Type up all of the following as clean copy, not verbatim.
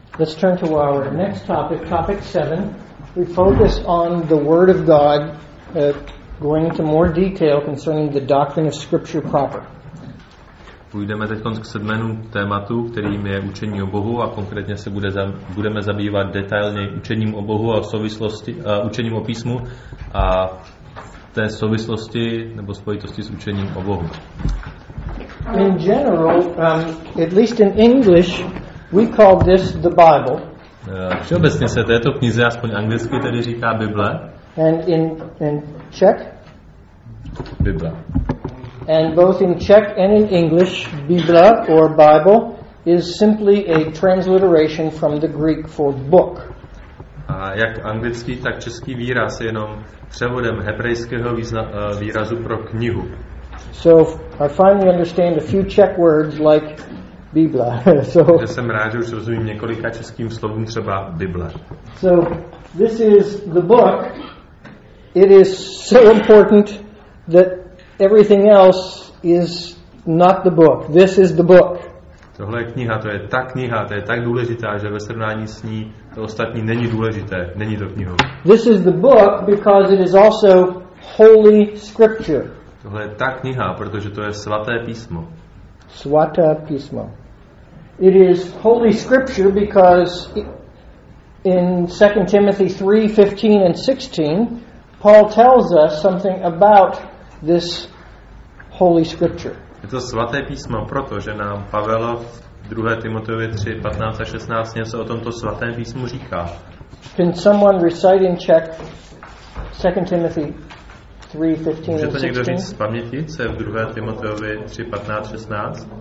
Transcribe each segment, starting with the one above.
Let's turn to our next topic, topic 7. We focus on the Word of God, going into more detail concerning the doctrine of Scripture proper. Půjdeme teď k 7. tématu, kterým je učení o Bohu, a konkrétně se budeme zabývat detailně učením o Bohu a učením o písmu a té souvislosti nebo spojitosti s učením o Bohu. In general, at least in English, we call this the Bible. Všeobecně se této knize, aspoň anglicky, tedy říká Bible. And in Czech? Bible. And both in Czech and in English, Biblia or Bible is simply a transliteration from the Greek for book. A jak anglický, tak český výraz je jenom převodem hebrejského výrazu pro knihu. So I finally understand a few Czech words like Biblia. Takže jsem rád, že už rozumím několika českým slovům, třeba Bible. So this is the book. It is so important that everything else is not the book. This is the book. Tohle je kniha, to je ta kniha, to je tak důležitá, že ve srovnání s ní to ostatní není důležité, není to knihou. This is the book because it is also Holy Scripture. Tohle je ta kniha, protože to je svaté písmo. Svaté písmo. It is Holy Scripture because in 2 Timothy 3:15 and 16, Paul tells us something about this Holy Scripture. Je to svaté písmo, protože nám Pavel v 2. Timoteovi 3:15 a 16 něco o tomto svatém písmu říká. Can someone recite in Czech 2 Timothy 3:15 and 16? Můžete někdo říct z paměti, co je v 2. Timoteovi 3:15, 16?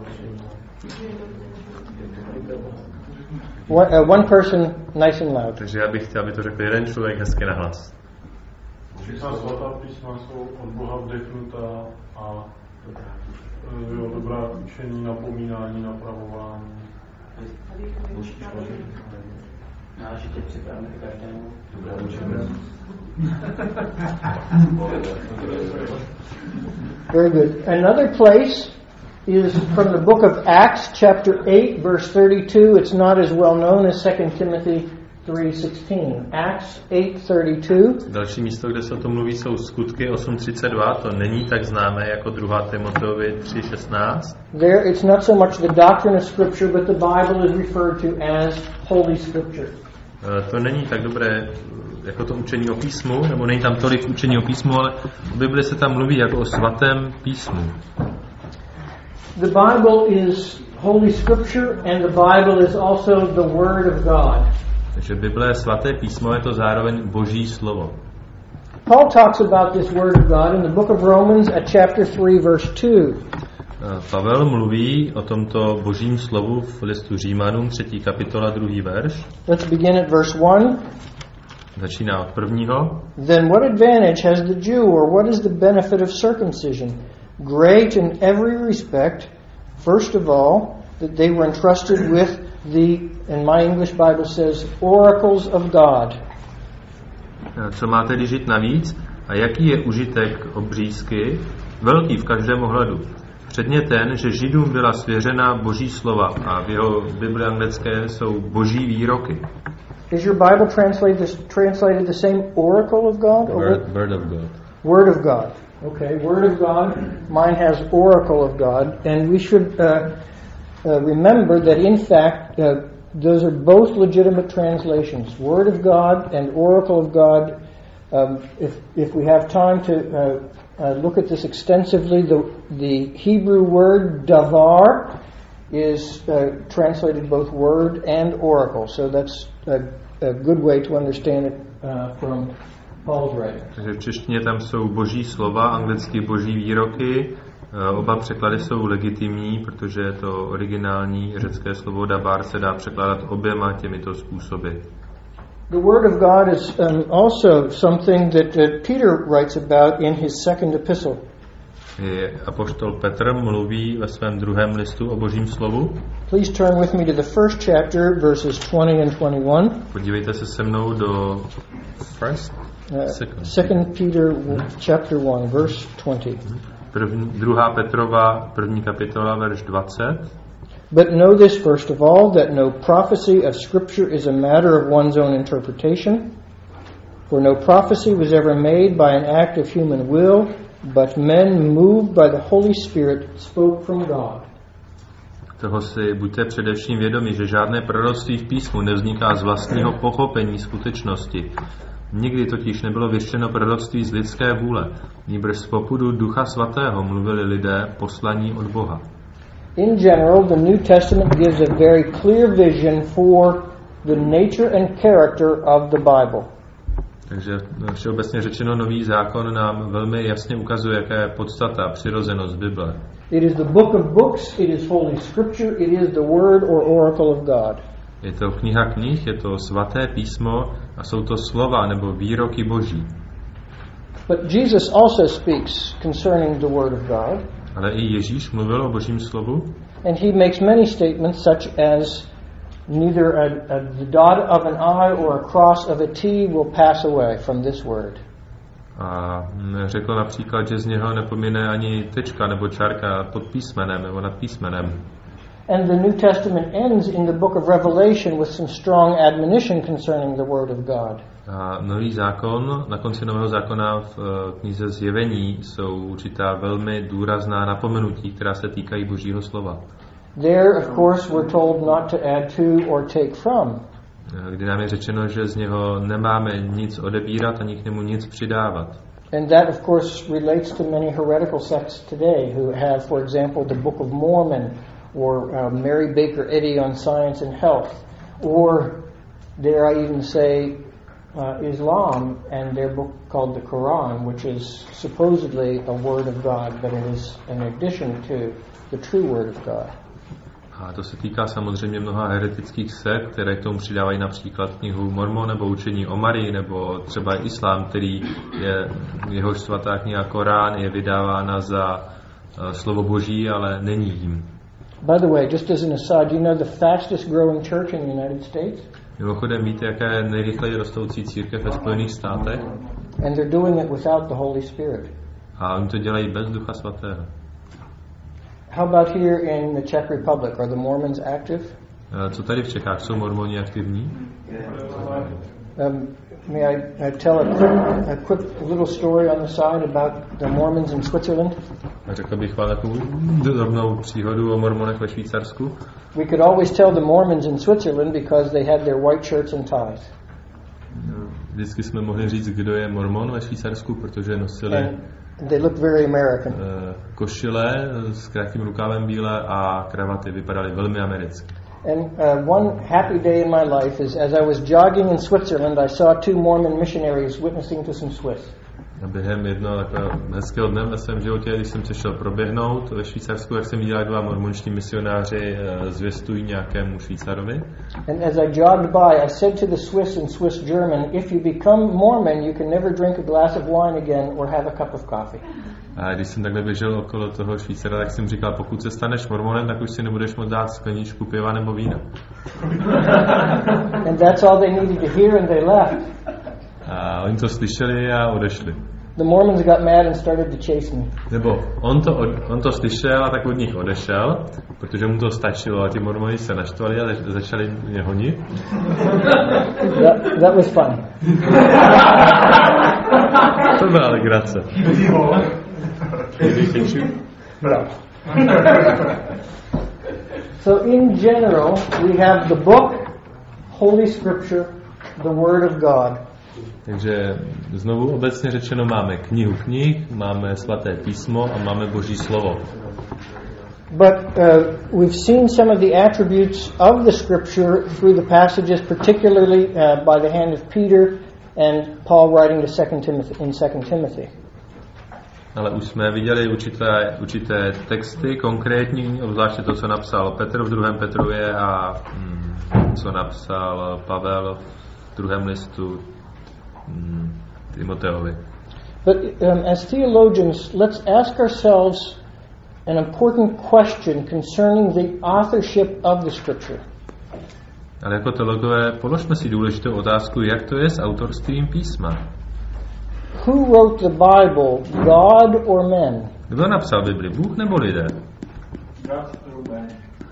One person, nice and loud. Takže já bych chtěl, aby to řekl jeden člověk hezky nahlas. Všechna svatá písma jsou od Boha vdechnutá a dobrá učení, napomínání, napravování. Náležitě připravíme každému dobré učení. Very good. Another place is from the book of Acts, chapter 8, verse 32. It's not as well known as 2 Timothy 3:16. Acts 8:32. Další místo, kde se o tom mluví, jsou Skutky 8:32. To není tak známé jako 2. Timoteovi 3:16. There it's not so much the doctrine of Scripture, but the Bible is referred to as Holy Scripture. To není tak dobré jako to učení o písmu, nebo není tam tolik učení o písmu, ale v Bibli se tam mluví jako o svatém písmu. The Bible is Holy Scripture and the Bible is also the Word of God. Takže Bible je svaté písmo, je to zároveň Boží slovo. Paul talks about this Word of God in the book of Romans at chapter 3, verse 2. Pavel mluví o tomto Božím slovu v listu Římanům 3. kapitola 2. verš. Let's begin at verse 1. Začíná od 1. Then what advantage has the Jew, or what is the benefit of circumcision? Great in every respect. First of all, that they were entrusted with the, in my English Bible says, oracles of God. Co má tedy žít navíc? A jaký je užitek obřízky? Velký v každém ohledu. Předně ten, že Židům byla svěřena Boží slova a v jeho Bibli anglické jsou Boží výroky. Is your Bible translated the same oracle of God? Word of God. Word of God. Okay, Word of God. Mine has oracle of God. And we should remember that in fact those are both legitimate translations. Word of God and oracle of God. If we have time to look at this extensively, the Hebrew word davar is translated both word and oracle. So that's a good way to understand it from Paul's writing. Takže v češtině tam jsou boží slova, anglicky boží výroky. Oba překlady jsou legitimní, protože to originální řecké slovo davar se dá překládat oběma těmito způsoby. The Word of God is also something that Peter writes about in his second epistle. Apoštol Petr mluví ve svém druhém listu o Božím slovu. Please turn with me to the first chapter, verses 20 and 21. Podívejte se se mnou do Second Peter chapter 1, verse 20. 2. Petrova, 1. kapitola, verš 20. But know this first of all, that no prophecy of Scripture is a matter of one's own interpretation. For no prophecy was ever made by an act of human will, but men moved by the Holy Spirit spoke from God. Toho si buďte především vědomi, že žádné proroctví v písmu nevzniká z vlastního pochopení skutečnosti. Nikdy totiž nebylo vyřčeno proroctví z lidské vůle, nýbrž z popudu Ducha Svatého mluvili lidé poslaní od Boha. In general, the New Testament gives a very clear vision for the nature and character of the Bible. Takže všeobecně řečeno, Nový zákon nám velmi jasně ukazuje, jaká je podstata a přirozenost Bible. It is the book of books, it is Holy Scripture, it is the Word or oracle of God. Je to kniha knih, je to svaté písmo a jsou to slova nebo výroky Boží. But Jesus also speaks concerning the Word of God. Ale i Ježíš mluvil o Božím slovu. And he makes many statements such as neither the dot of an I or a cross of a T will pass away from this word. A řekl například, že z něho nepomine ani tečka nebo čárka pod písmenem nebo nad písmenem. And the New Testament ends in the book of Revelation with some strong admonition concerning the Word of God. A Nový zákon, na konci Nového zákona v knize Zjevení jsou určitá velmi důrazná napomenutí, která se týkají Božího slova. There, of course, we're told not to add to or take from. Kdy nám je řečeno, že z něho nemáme nic odebírat ani k němu nic přidávat. And that, of course, relates to many heretical sects today who have, for example, the Book of Mormon or Mary Baker Eddy on science and health, or dare I even say Islam and their book called the Quran, which is supposedly a word of God, but it is an addition to the true word of God. A to se týká samozřejmě mnoha heretických sekt, které k tomu přidávají například knihu Mormon nebo učení o Marii, nebo třeba Islám, který je, jehož svatá kniha Korán je vydávána za slovo Boží, ale není jím. By the way, just as an aside, do you know the fastest growing church in the United States? Mimochodem víte, jaká je nejrychleji rostoucí církev ve Spojených státech? And they're doing it without the Holy Spirit. A oni to dělají bez Ducha Svatého. How about here in the Czech Republic? Are the Mormons active? Co tady v Čechách? Jsou mormoni aktivní? May I tell a quick little story on the side about the Mormons in Switzerland? A řekl bych vám takovou drobnou příhodu o mormonech ve Švýcarsku. We could always tell the Mormons in Switzerland because they had their white shirts and ties. Vždycky jsme mohli říct, kdo je mormon ve Švýcarsku, protože nosili they looked very American. Košile s krátkým rukávem bílé a kravaty vypadaly velmi americky. And one happy day in my life is as I was jogging in Switzerland, I saw two Mormon missionaries witnessing to some Swiss. A během jednoho takového hezkého dne ve svém životě, když jsem se šel proběhnout ve Švýcarsku, jak jsem viděl, dva mormonští misionáři zvěstují nějakému Švýcarovi. And as I jogged by, I said to the Swiss in Swiss German, if you become Mormon, you can never drink a glass of wine again or have a cup of coffee. A když jsem takhle běžel okolo toho Švýcara, tak jsem říkal, pokud se staneš mormonem, tak už si nebudeš moct dát skleničku piva nebo vína. And that's all they needed to hear and they left. A oni to slyšeli a odešli. The Mormons got mad and started to chase me. Nebo on to slyšel a tak od nich odešel, protože mu to stačilo a ti mormoni se naštvali a začali mě honit. That was fun. To byla legrace. No. So in general, we have the book, Holy Scripture, the Word of God. Takže znovu obecně řečeno máme knihu knih, máme svaté písmo a máme Boží slovo. But we've seen some of the attributes of the Scripture through the passages, particularly by the hand of Peter and Paul writing to 2 Timothy, in 2 Timothy. Ale už jsme viděli určité texty konkrétní, obzvláště to, co napsal Petr v 2. Petrově a co napsal Pavel v 2. listu Timoteovi. But as theologians, let's ask ourselves an important question concerning the authorship of the Scripture. Ale jako teologové položme si důležitou otázku, jak to je s autorstvím písma. Who wrote the Bible, God or men? Kdo napsal Bibli, Bůh nebo lidé?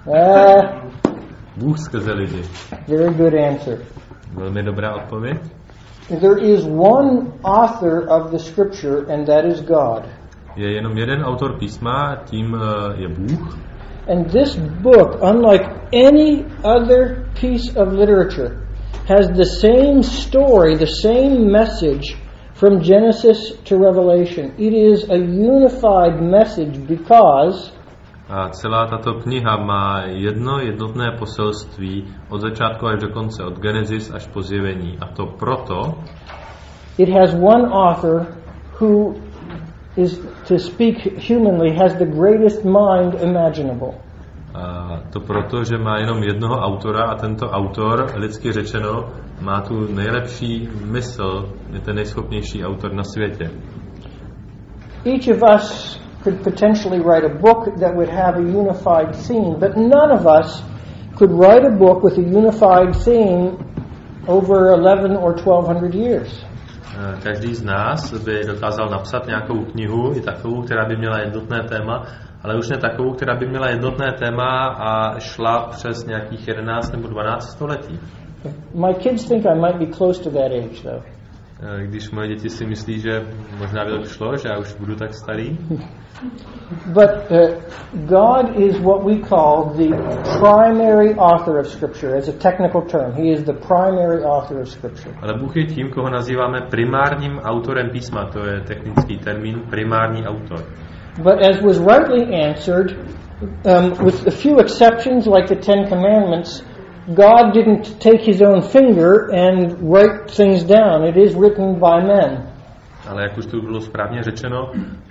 Bůh skrze lidi. Very good answer. Velmi dobrá odpověď. There is one author of the scripture, and that is God. Je jenom jeden autor písma, tím je Bůh. And this book, unlike any other piece of literature, has the same story, the same message from Genesis to Revelation. It is a unified message because A celá tato kniha má jedno jednotné poselství od začátku až do konce, od Genesis až po Zjevení. A to proto, it has one author who is, to speak humanly, has the greatest mind imaginable. a to proto, že má jenom jednoho autora a tento autor, lidsky řečeno, má tu nejlepší mysl, je ten nejschopnější autor na světě. Each of us could potentially write a book that would have a unified theme, but none of us could write a book with a unified theme over 11 or 1200 years. Každý z nás by dokázal napsat nějakou knihu, i takovou, která by měla jednotné téma, ale už ne takovou, která by měla jednotné téma a šla přes nějakých 11 nebo 12 století. My kids think I might be close to that age, though. Když moje děti si myslí, že možná by to šlo, že já už budu tak starý. But God is what we call the primary author of Scripture, as a technical term. He is the primary author of Scripture. Ale Bůh je tím, koho nazýváme primárním autorem písma. To je technický termín, primární autor. But as was rightly answered, with a few exceptions like the Ten Commandments, God didn't take his own finger and write things down. It is written by men. Ale jak už to bylo správně řečeno,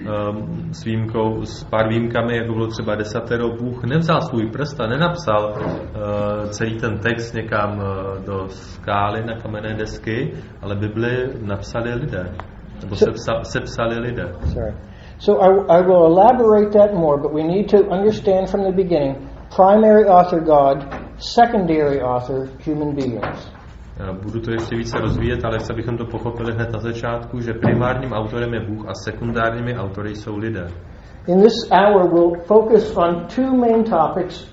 s pár výjimkami, jako bylo třeba desatero, Bůh nevzal svůj prst a nenapsal celý ten text někam do skály na kamenné desky, ale Bibli napsali lidé, nebo sepsali lidé. Sorry. So I will elaborate that more, but we need to understand from the beginning, primary author God, secondary author human beings. Budu to ještě více rozvíjet, ale chci, abychom to pochopili hned na začátku, že primárním autorem je Bůh a sekundárními autory jsou lidé. In this hour we'll focus on two main topics: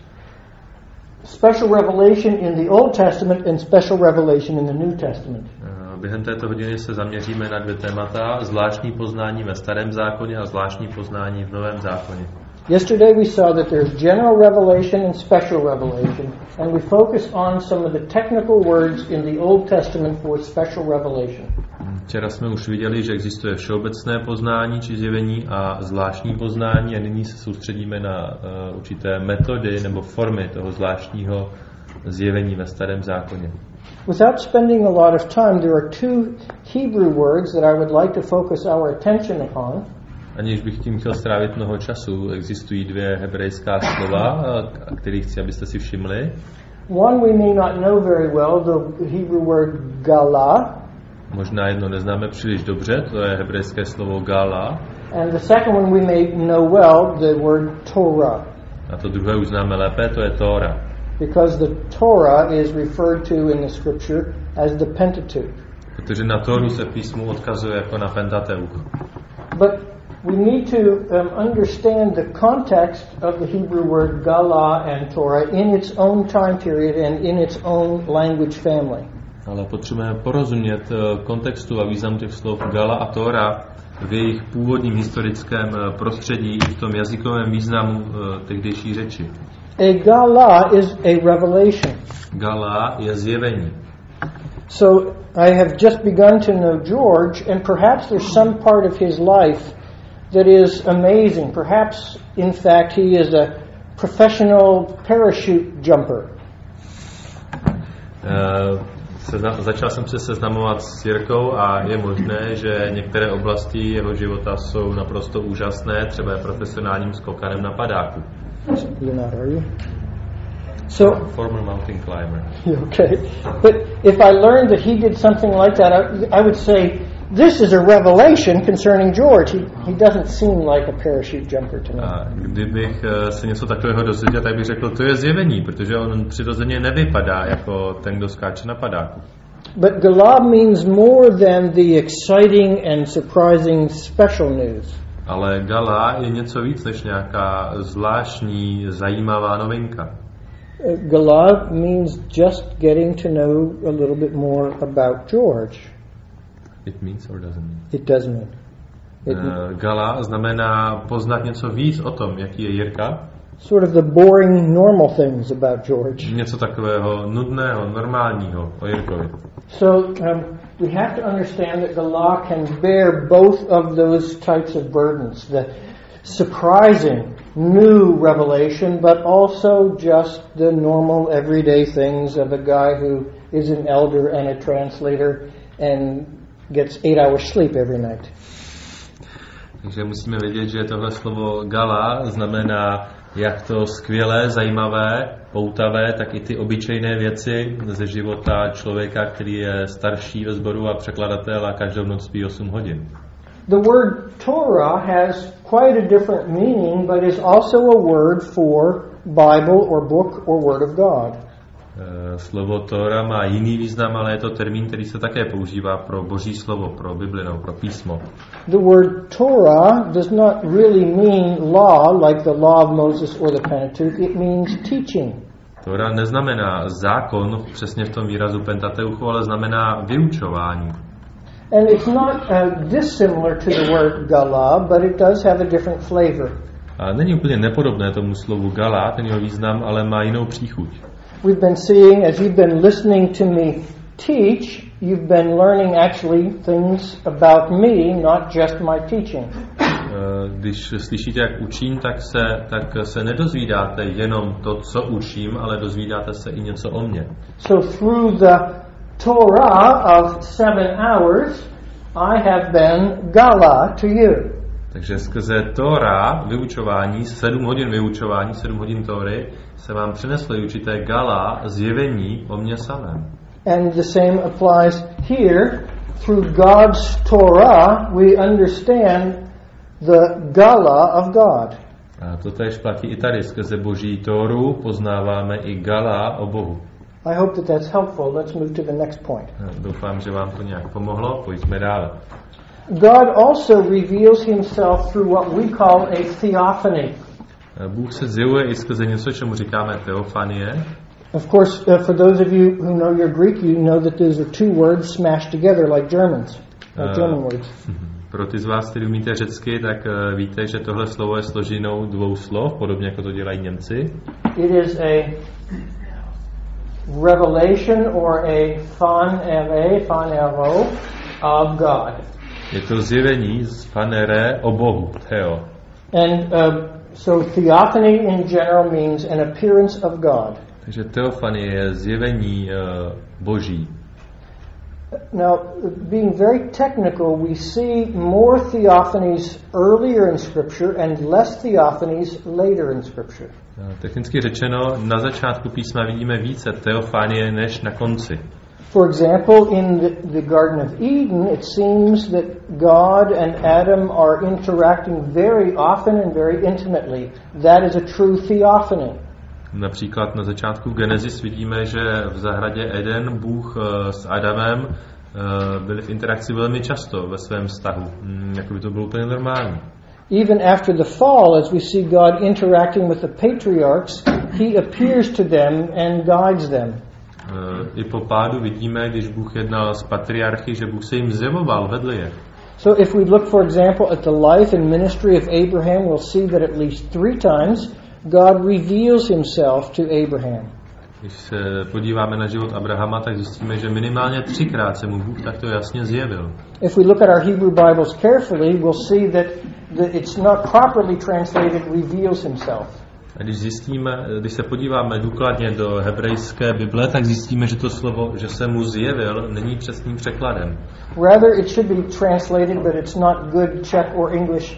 special revelation in the Old Testament and special revelation in the New Testament. Během této hodiny se zaměříme na dvě témata: zvláštní poznání ve Starém zákoně a zvláštní poznání v Novém zákoně. Yesterday we saw that there's general revelation and special revelation, and we focus on some of the technical words in the Old Testament for special revelation. Včera jsme už viděli, že existuje všeobecné poznání či zjevení a zvláštní poznání a nyní se soustředíme na určité metody nebo formy toho zvláštního zjevení ve Starém zákoně. Without spending a lot of time, there are two Hebrew words that I would like to focus our attention upon. Aniž bych tím chtěl strávit mnoho času, existují dvě hebrejská slova, kterých chci, abyste si všimli. One we may not know very well, the Hebrew word gala. Možná jedno neznáme příliš dobře, to je hebrejské slovo gala. And the second one we may know well, the word Torah. A to druhé už známe lépe, to je Tóra. Because the Torah is referred to in the scripture as the Pentateuch. Protože na Tóru se písmu odkazuje jako na Pentateuch. But we need to understand the context of the Hebrew word gala and Torah in its own time period and in its own language family. Ale potřebujeme porozumět kontextu a významu těch slov gala a Tóra v jejich původním historickém prostředí i v tom jazykovém významu tehdejší řeči. A gala is a revelation. Gala je zjevení. So I have just begun to know George, and perhaps there's some part of his life that is amazing. Perhaps, in fact, he is a professional parachute jumper. Začal jsem se seznamovat s Jirkou a je možné, že některé oblasti jeho života jsou naprosto úžasné, třeba je profesionálním skokanem na padáku. You're not, are you? So, former mountain climber. Okay. But if I learned that he did something like that, I would say, this is a revelation concerning George. He doesn't seem like a parachute jumper to me. A kdybych se něco takového dozvěděl, tak bych řekl, to je zjevení, protože on přirozeně nevypadá jako ten, kdo skáče na padáku. But Gala means more than the exciting and surprising special news. Ale gala je něco víc než nějaká zvláštní, zajímavá novinka. Gala means just getting to know a little bit more about George. It means or doesn't mean? It does mean. Gala znamená poznat něco víc o tom, jaký je Jirka. Sort of the boring, normal things about George. Něco takového nudného, normálního o Jirkovi. So we have to understand that the law can bear both of those types of burdens. The surprising, new revelation, but also just the normal, everyday things of a guy who is an elder and a translator and gets 8 hours sleep every night. Takže musíme vědět, že tohle slovo gala znamená jak to skvělé, zajímavé, poutavé, tak i ty obyčejné věci ze života člověka, který je starší ve sboru a překladatel a každou noc spí 8 hodin. The word Torah has quite a different meaning, but is also a word for Bible or book or Word of God. Slovo Tóra má jiný význam, ale je to termín, který se také používá pro Boží slovo, pro Bibli, no, pro písmo. The word Torah does not really mean law like the law of Moses or the Pentateuch. It means teaching. Tóra neznamená zákon přesně v tom výrazu Pentateuchu, ale znamená vyučování. And it's not dissimilar to the word gala, but it does have a different flavor. A není úplně nepodobné tomu slovu gala, ten jeho význam, ale má jinou příchuť. We've been seeing, as you've been listening to me teach, you've been learning actually things about me, not just my teaching. Když slyšíte, jak učím, tak se nedozvídáte jenom to, co učím, ale dozvídáte se i něco o mně. So through the Torah of 7 hours, I have been gala to you. Takže skrze Tóra, vyučování, 7 hodin vyučování, 7 hodin Tóry, se vám přineslo určité gala, zjevení o mně samém. And the same applies here. Through God's Torah, we understand the gala of God. A to též platí i tady. Skrze Boží Tóru poznáváme i gala o Bohu. I hope that that's helpful. Let's move to the next point. Doufám, že vám to nějak pomohlo. Pojďme dále. God also reveals himself through what we call a theophany. Bůh se zjevuje i skrze něco, čemu říkáme teofanie. Of course, for those of you who know your Greek, you know that those are two words smashed together like Germans, like German words. Pro ty z vás, kteří umíte řecky, tak víte, že tohle slovo je složinou 2 slov, podobně jako to dělají Němci. It is a revelation or a phanereo of God. Je to zjevení z phanere o Bohu, theo. And so theophany in general means an appearance of God. Takže teofanie je zjevení Boží. Now, being very technical, we see more theophanies earlier in Scripture and less theophanies later in Scripture. Technicky řečeno, na začátku písma vidíme více teofanie než na konci. For example, in the Garden of Eden, it seems that God and Adam are interacting very often and very intimately. That is a true theophany. Například na začátku v Genesis vidíme, že v zahradě Eden Bůh s Adamem byli v interakci velmi často ve svém vztahu. Jako by to bylo úplně normální. Even after the fall, as we see God interacting with the patriarchs, he appears to them and guides them. I po pádu vidíme, když Bůh jednal s patriarchy, že Bůh se jim zjevoval, vedl je. So if we look, for example, at the life and ministry of Abraham, we'll see that at least 3 times God reveals himself to Abraham. Když se podíváme na život Abrahama, tak zjistíme, že minimálně 3krát se mu Bůh takto jasně zjevil. If we look at our Hebrew Bibles carefully, we'll see that it's not properly translated reveals himself. A když se podíváme důkladně do hebrejské Bible, tak zjistíme, že to slovo, že se mu zjevil, není přesným překladem. Rather, it should be translated, but it's not good Czech or English.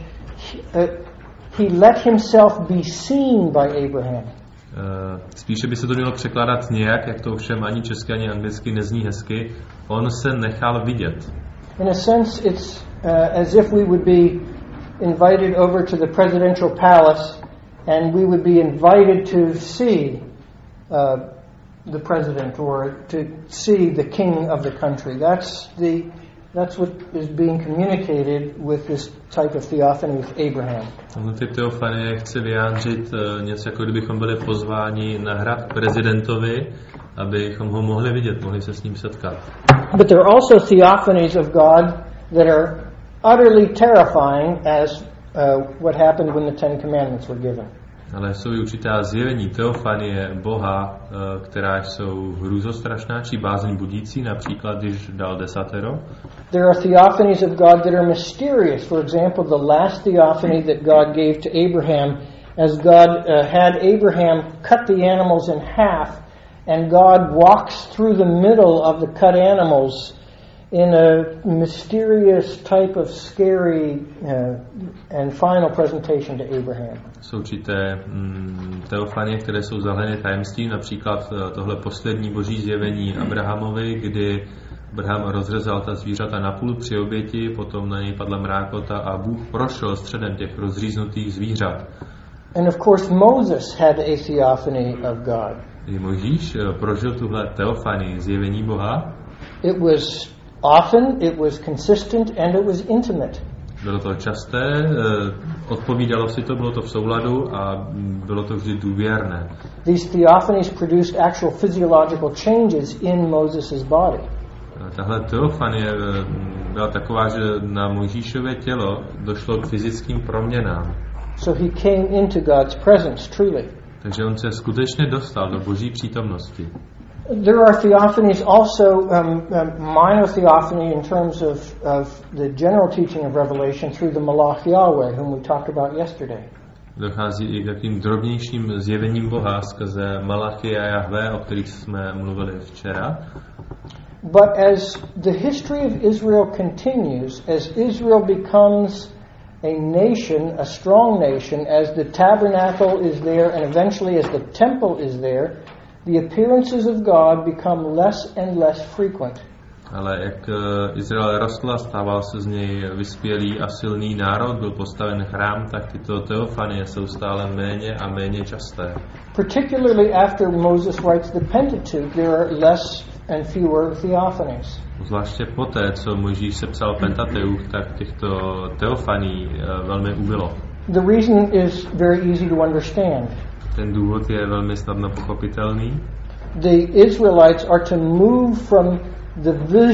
He let himself be seen by Abraham. Spíše by se to mělo překládat nějak, jak to ovšem ani česky, ani anglicky nezní hezky. On se nechal vidět. In a sense, it's as if we would be invited over to the presidential palace and we would be invited to see the president or to see the king of the country. That's the That's what is being communicated with this type of theophany with Abraham. Ty teofanie chci vyjádřit něco, jako kdybychom byli pozváni na hrad k prezidentovi, abychom ho mohli vidět, mohli se s ním setkat. But there are also theophanies of God that are utterly terrifying, as what happened when the Ten Commandments were given. Ale jsou i určitá zjevení teofanie Boha, která jsou hrůzostrašná či bázeň budící, například když dal desatero. There are theophanies of God that are mysterious. For example, the last theophany that God gave to Abraham, as God had Abraham cut the animals in half, and God walks through the middle of the cut animals in a mysterious type of scary and final presentation to Abraham. Jsou určité teofanie, které jsou zahaleny tajemstvím, například tohle poslední boží zjevení Abrahamovi, kdy Abraham rozřezal ta zvířata napůl při oběti, potom na něj padla mrákota a Bůh prošel středem těch rozříznutých zvířat. And of course Moses had a theophany of God. I Mojžíš prožil tuhle teofanii, zjevení Boha. It was often, it was consistent, and it was intimate. Bylo to časté, odpovídalo si to, bylo to v souladu a bylo to vždy důvěrné. These theophanies produced actual physiological changes in Moses' body. Tahle teofanie byla taková, že na Mojžíšově tělo došlo k fyzickým proměnám. So he came into God's presence, truly. Takže on se skutečně dostal do boží přítomnosti. There are theophanies also, minor theophany in terms of the general teaching of Revelation through the Malach Yahweh, whom we talked about yesterday. Dochází i k takým drobnějším zjevením Boha skrze Malachy a Jahve, o kterých jsme mluvili včera. But as the history of Israel continues, as Israel becomes a nation, a strong nation, as the tabernacle is there and eventually as the temple is there, the appearances of God become less and less frequent. Ale jak Izrael rostl, stával se z něj vyspělý a silný národ, byl postaven chrám, tak tyto teofanie jsou stále méně a méně časté. Particularly after Moses writes the Pentateuch, there are less and fewer theophanies. Zvláště poté, co Mojžíš sepsal Pentateuch, tak těchto teofaní velmi ubylo. The reason is very easy to understand. Ten důvod je velmi snadno pochopitelný. The Israelites are to move from the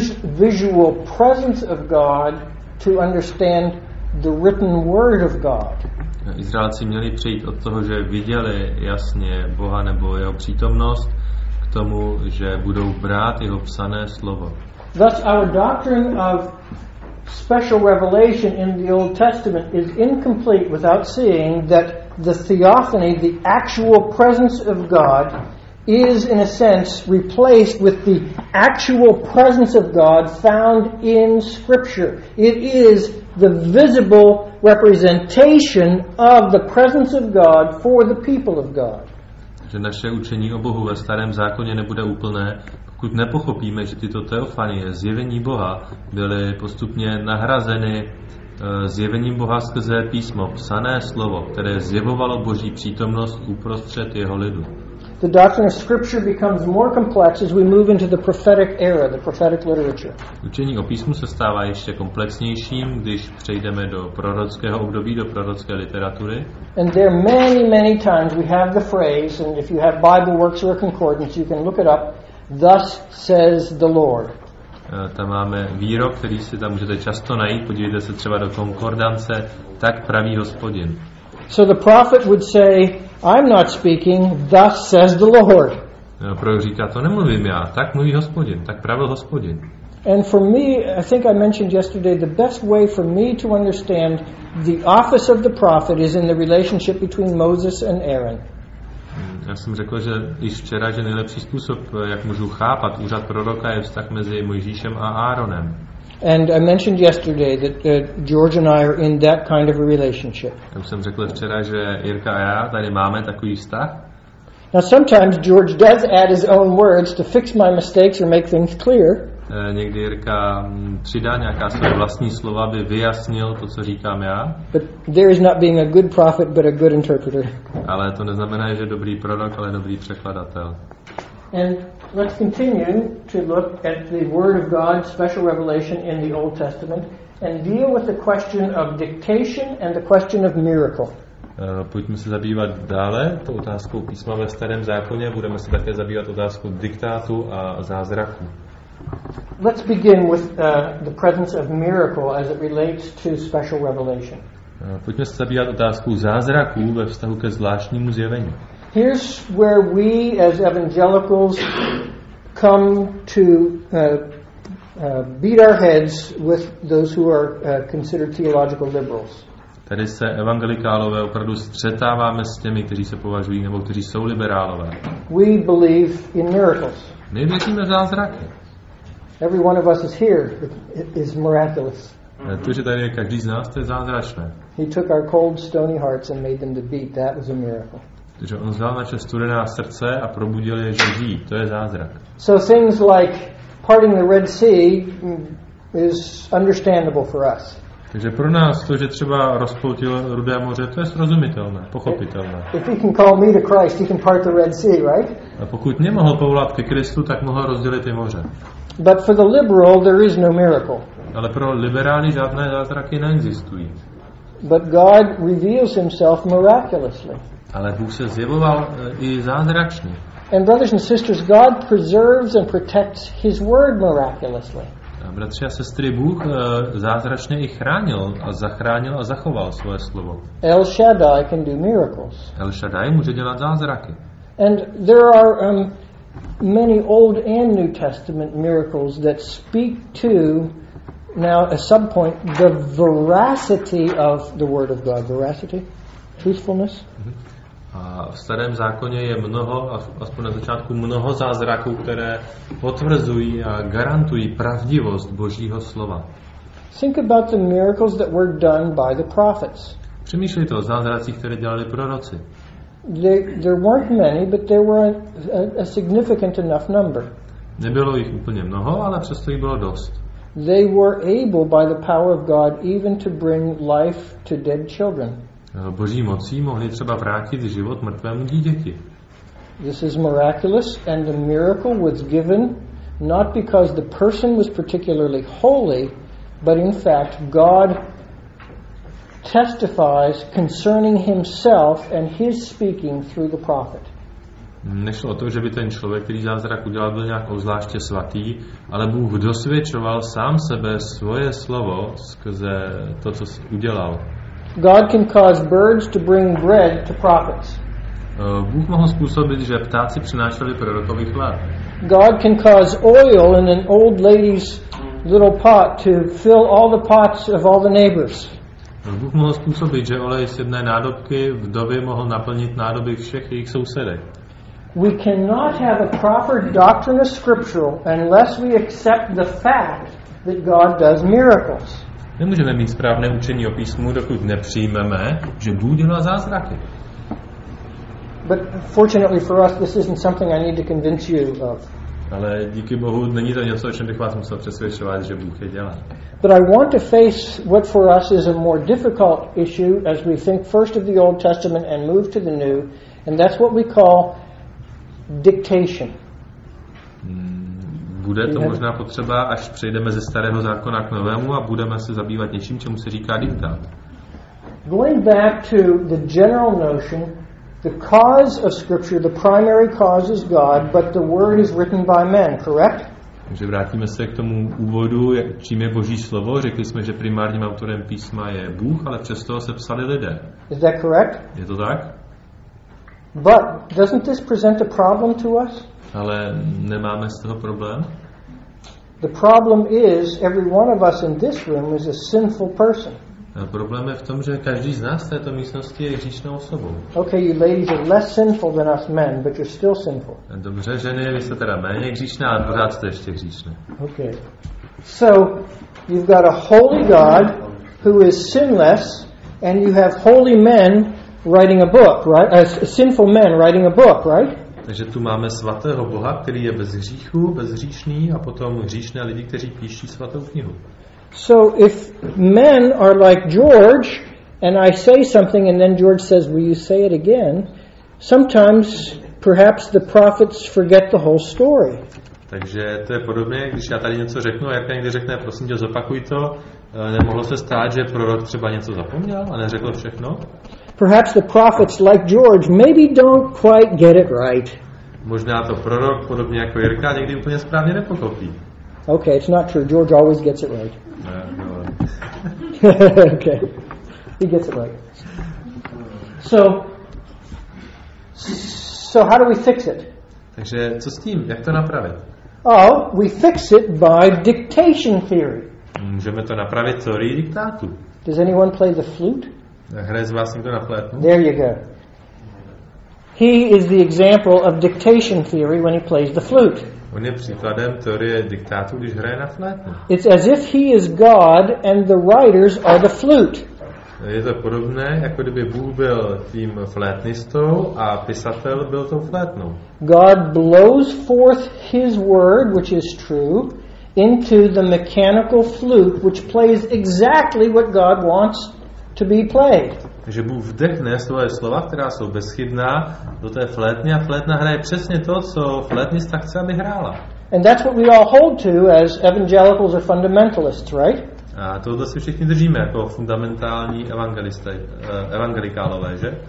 visual presence of God to understand the written word of God. Izraelci měli přejít od toho, že viděli jasně Boha nebo jeho přítomnost, k tomu, že budou brát jeho psané slovo. Thus our doctrine of special revelation in the Old Testament is incomplete without seeing that the theophany, the actual presence of God, is in a sense replaced with the actual presence of God found in Scripture. It is the visible representation of the presence of God for the people of God. Že naše učení o Bohu ve Starém zákoně nebude úplné, pokud nepochopíme, že tyto teofanie, zjevení Boha, byly postupně nahrazeny zjevením Boha skrze písmo, psané slovo, které zjevovalo Boží přítomnost uprostřed jeho lidu. The doctrine of Scripture becomes more complex as we move into the prophetic era, the prophetic literature. Učení o písmu se stává ještě komplexnějším, když přejdeme do prorockého období, do prorocké literatury. And there many times we have the phrase, and if you have Bible Works or Concordance, you can look it up, thus says the Lord. Tam máme výrok, který si tam můžete často najít, podívejte se třeba do konkordance, tak praví Hospodin. So the prophet would say, I'm not speaking, thus says the Lord. Prorok říká, to nemluvím já, tak mluví Hospodin, tak pravil Hospodin. And for me, I think I mentioned yesterday, the best way for me to understand the office of the prophet is in the relationship between Moses and Aaron. Já jsem řekl, že již včera, že nejlepší způsob, jak můžu chápat úřad proroka, je vztah mezi Mojžíšem a Áronem. And I mentioned yesterday that George and I are in that kind of a relationship. Já jsem řekl včera, že Jirka a já tady máme takový vztah. Now sometimes George does add his own words to fix my mistakes or make things clear. Někdy Jirka přidá nějaká své vlastní slova, aby vyjasnil to, co říkám já. But there is not being a good prophet, but a good interpreter. Ale to neznamená, že dobrý prorok, ale dobrý překladatel. And let's continue to look at the Word of God, special revelation in the Old Testament, and deal with the question of dictation and the question of miracle. Pojďme se zabývat dále tou otázkou písma ve Starém zákoně. Budeme se také zabývat otázkou diktátu a zázraku. Let's begin with the presence of miracle as it relates to special revelation. Pojďme se zabývat otázkou zázraků ve vztahu ke zvláštnímu zjevení. Here's where we as evangelicals come to beat our heads with those who are considered theological liberals. Tady se evangelikálové opravdu střetáváme s těmi, kteří se považují nebo kteří jsou liberálové. We believe in miracles. My věříme v zázraky. Every one of us is here is miraculous. To, že tady je každý z nás, to je zázračné. He took our cold, stony hearts and made them to beat. That was a miracle. Takže on vzal naše studená srdce a probudil je, že žijí. To je zázrak. So things like parting the Red Sea is understandable for us. Takže pro nás to, že třeba rozploutil Rudé moře, to je srozumitelné, pochopitelné. If he can call me to Christ, he can part the Red Sea, right? A pokud mě mohl povolat ke Kristu, tak mohl rozdělit i moře. But for the liberal, there is no miracle. Ale pro liberály žádné zázraky neexistují. But God reveals himself miraculously. Ale Bůh se zjevoval i zázračně. And brothers and sisters, God preserves and protects his word miraculously. A bratři a sestry, Bůh zázračně i chránil a zachránil a zachoval svoje slovo. El Shaddai can do miracles. El Shaddai může dělat zázraky. And there are many Old and New Testament miracles that speak to, now a subpoint, the veracity of the Word of God. Veracity? Truthfulness? A v Starém zákoně je mnoho, aspoň na začátku, mnoho zázraků, které potvrzují a garantují pravdivost Božího slova. Think about the miracles that were done by the prophets. Přemýšlejte o zázracích, které dělali proroci. There weren't many, but there were a significant enough number. Nebylo jich úplně mnoho, ale přesto jich bylo dost. They were able by the power of God even to bring life to dead children. Boží mocí mohli třeba vrátit život mrtvému dítěti. This is miraculous, and the miracle was given not because the person was particularly holy, but in fact God testifies concerning himself and his speaking through the prophet. Nešlo o to, že by ten člověk, který zázrak udělal, byl nějak obzvláště svatý, ale Bůh dosvědčoval sám sebe svoje slovo skrze to, co udělal. God can cause birds to bring bread to prophets. Bůh mohl způsobit, že ptáci přinášeli prorokovi chléb. God can cause oil in an old lady's little pot to fill all the pots of all the neighbors. Bůh mohl způsobit, že olej z jedné nádobky vdovy mohl naplnit nádoby všech jejich sousedek. We cannot have a proper doctrine of Scripture unless we accept the fact that God does miracles. Nemůžeme mít správné učení o písmu, dokud nepřijmeme, že Bůh dělá zázraky. But fortunately for us, this isn't something I need to convince you of. Ale díky Bohu není to něco, o čem bych vás musel přesvědčovat, že Bůh je dělá. But I want to face what for us is a more difficult issue as we think first of the Old Testament and move to the New, and that's what we call dictation. Bude to možná potřeba, až přejdeme ze Starého zákona k Novému a budeme se zabývat něčím, čemu se říká diktát. Going back to the general notion, the cause of Scripture, the primary cause is God, but the Word is written by men, correct? Takže vrátíme se k tomu úvodu, čím je Boží slovo. Řekli jsme, že primárním autorem písma je Bůh, ale přesto se psali lidé. Is that correct? Je to tak? But doesn't this present a problem to us? Ale nemáme z toho problém? The problem is every one of us in this room is a sinful person. Problém je v tom, že každý z nás v této místnosti je hříšnou osobou. Okay, you ladies are less sinful than us men, but you're still sinful. Dobře, ženy, vy jste teda méně hříšná, ale pořád jste ještě hříšné. Okay. So, you've got a holy God who is sinless, and you have holy men writing a book, right? Sinful men writing a book, right? Takže tu máme svatého Boha, který je bez hříchu, bezhříšný, a potom hříšné lidi, kteří píší svatou knihu. So if men are like George, and I say something and then George says, will you say it again? Sometimes perhaps the prophets forget the whole story. Takže to je podobné, když já tady něco řeknu a Jarka někdy řekne, prosím tě, zopakuj to. Nemohlo se stát, že prorok třeba něco zapomněl a neřekl všechno? Perhaps the prophets, like George, maybe don't quite get it right. Možná to prorok, podobně jako Jirka, někdy úplně správně nepochopí. Okay, it's not true. George always gets it right. No. Okay. He gets it right. So how do we fix it? Takže co s tím? Jak to napravit? Oh, we fix it by dictation theory. Můžeme to napravit teorií diktátu. Does anyone play the flute? Hraje z vás někdo na flétnu? There you go. He is the example of dictation theory when he plays the flute. On je příkladem teorie diktátu, když hraje na flétnu. It's as if he is God and the writers are the flute. Je to podobné, jako kdyby Bůh byl tím flétnistou a pisatel byl tou flétnou. God blows forth his word, which is true, into the mechanical flute, which plays exactly what God wants to be played. Takže Bůh vdechne svoje slova, která jsou bezchybná, do té flétny a flétna hraje přesně to, co flétnista chce, aby hrála. And that's what we all hold to as evangelicals or fundamentalists, right? A tohle si všichni držíme jako fundamentální evangelikálové, že?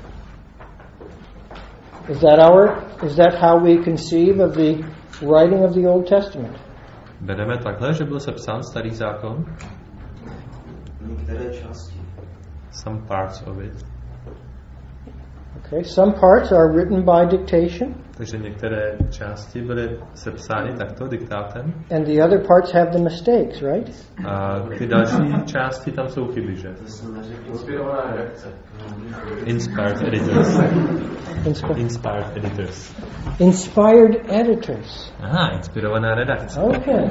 Is that how we conceive of the writing of the Old Testament? Bereme takhle, že byl sepsán Starý zákon? Některé části. Some parts of it. Okay, some parts are written by dictation. Takže některé části byly sepsány takto diktátem. And the other parts have the mistakes, right? A ty další části tam jsou chyby, že? Inspirovaná redakce. Inspired editors. Inspired editors. Inspired editors. Aha, inspirovaná redakce. Okay.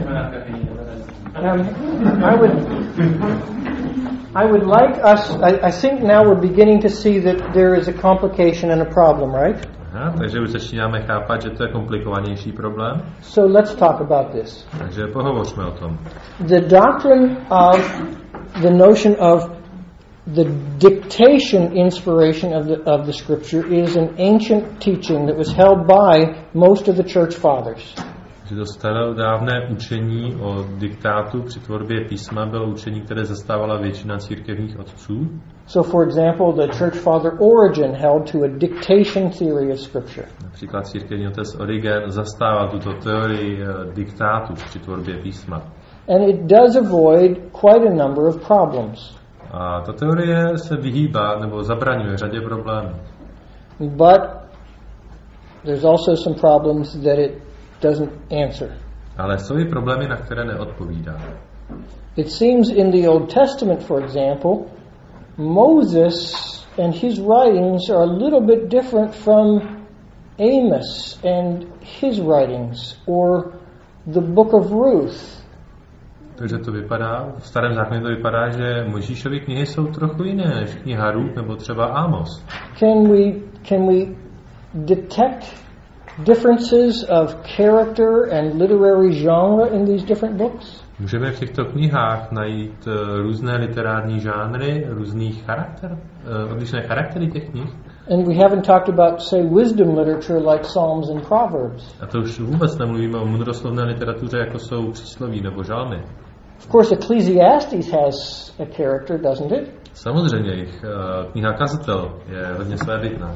I would like us, I think now we're beginning to see that there is a complication and a problem, right? Aha, takže už začínáme chápat, že to je komplikovanější problém. So let's talk about this. Takže pohovořme o tom. The doctrine of the notion of the dictation inspiration of the scripture is an ancient teaching that was held by most of the church fathers. Že to starodávné učení o diktátu při tvorbě písma bylo učení, které zastávala většina církevních otců. So for example, the church father Origen held to a dictation theory of scripture. Například církevní otec Origen zastával tuto teorii diktátu při tvorbě písma. And it does avoid quite a number of problems. A ta teorie se vyhýbá nebo zabraňuje řadě problémů. But there's also some problems that it doesn't answer. Ale jsou i problémy, na které neodpovídá. It seems in the Old Testament, for example, Moses and his writings are a little bit different from Amos and his writings, or the book of Ruth. Takže to vypadá, v Starém zákoně to vypadá, že Mojžíšovy knihy jsou trochu jiné než kniha Ruth nebo třeba Amos. Can we detect differences of character and literary genre in these different books? Můžeme v těchto knihách najít různé literární žánry, různých odlišné charaktery těch knih. And we haven't talked about, say, wisdom literature like Psalms and Proverbs. A to už vůbec nemluvíme o mudroslovné literatuře, jako jsou přísloví nebo žalmy. Of course, Ecclesiastes has a character, doesn't it? Samozřejmě, jejich kniha Kazatel je hodně svébytná.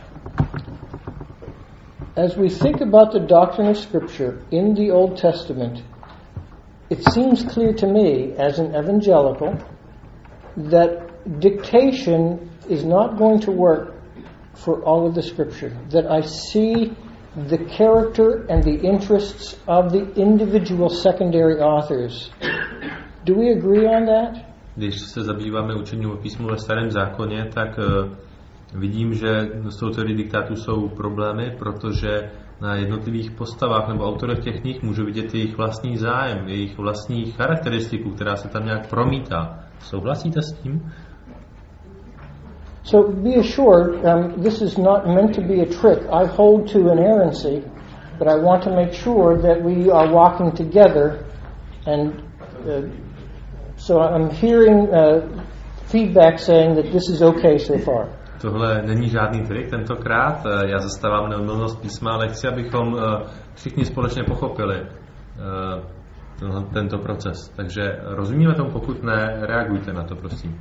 As we think about the doctrine of Scripture in the Old Testament, it seems clear to me as an evangelical that dictation is not going to work for all of the Scripture. That I see the character and the interests of the individual secondary authors. Do we agree on that? Když se zabýváme učením o písmu ve Starém zákoně, tak vidím, že s tou teorií diktátu jsou problémy, protože na jednotlivých postavách nebo autorech těch knih můžu vidět jejich vlastní zájem, jejich vlastní charakteristiku, která se tam nějak promítá. Souhlasíte s tím? So be assured, this is not meant to be a trick. I hold to inerrancy, but I want to make sure that we are walking together. And so I'm hearing feedback saying that this is okay so far. Tohle není žádný trik tentokrát, já zastávám neomylnost písma, ale chci, abychom všichni společně pochopili tento proces. Takže rozumíme tomu, pokud ne, reagujte na to, prosím.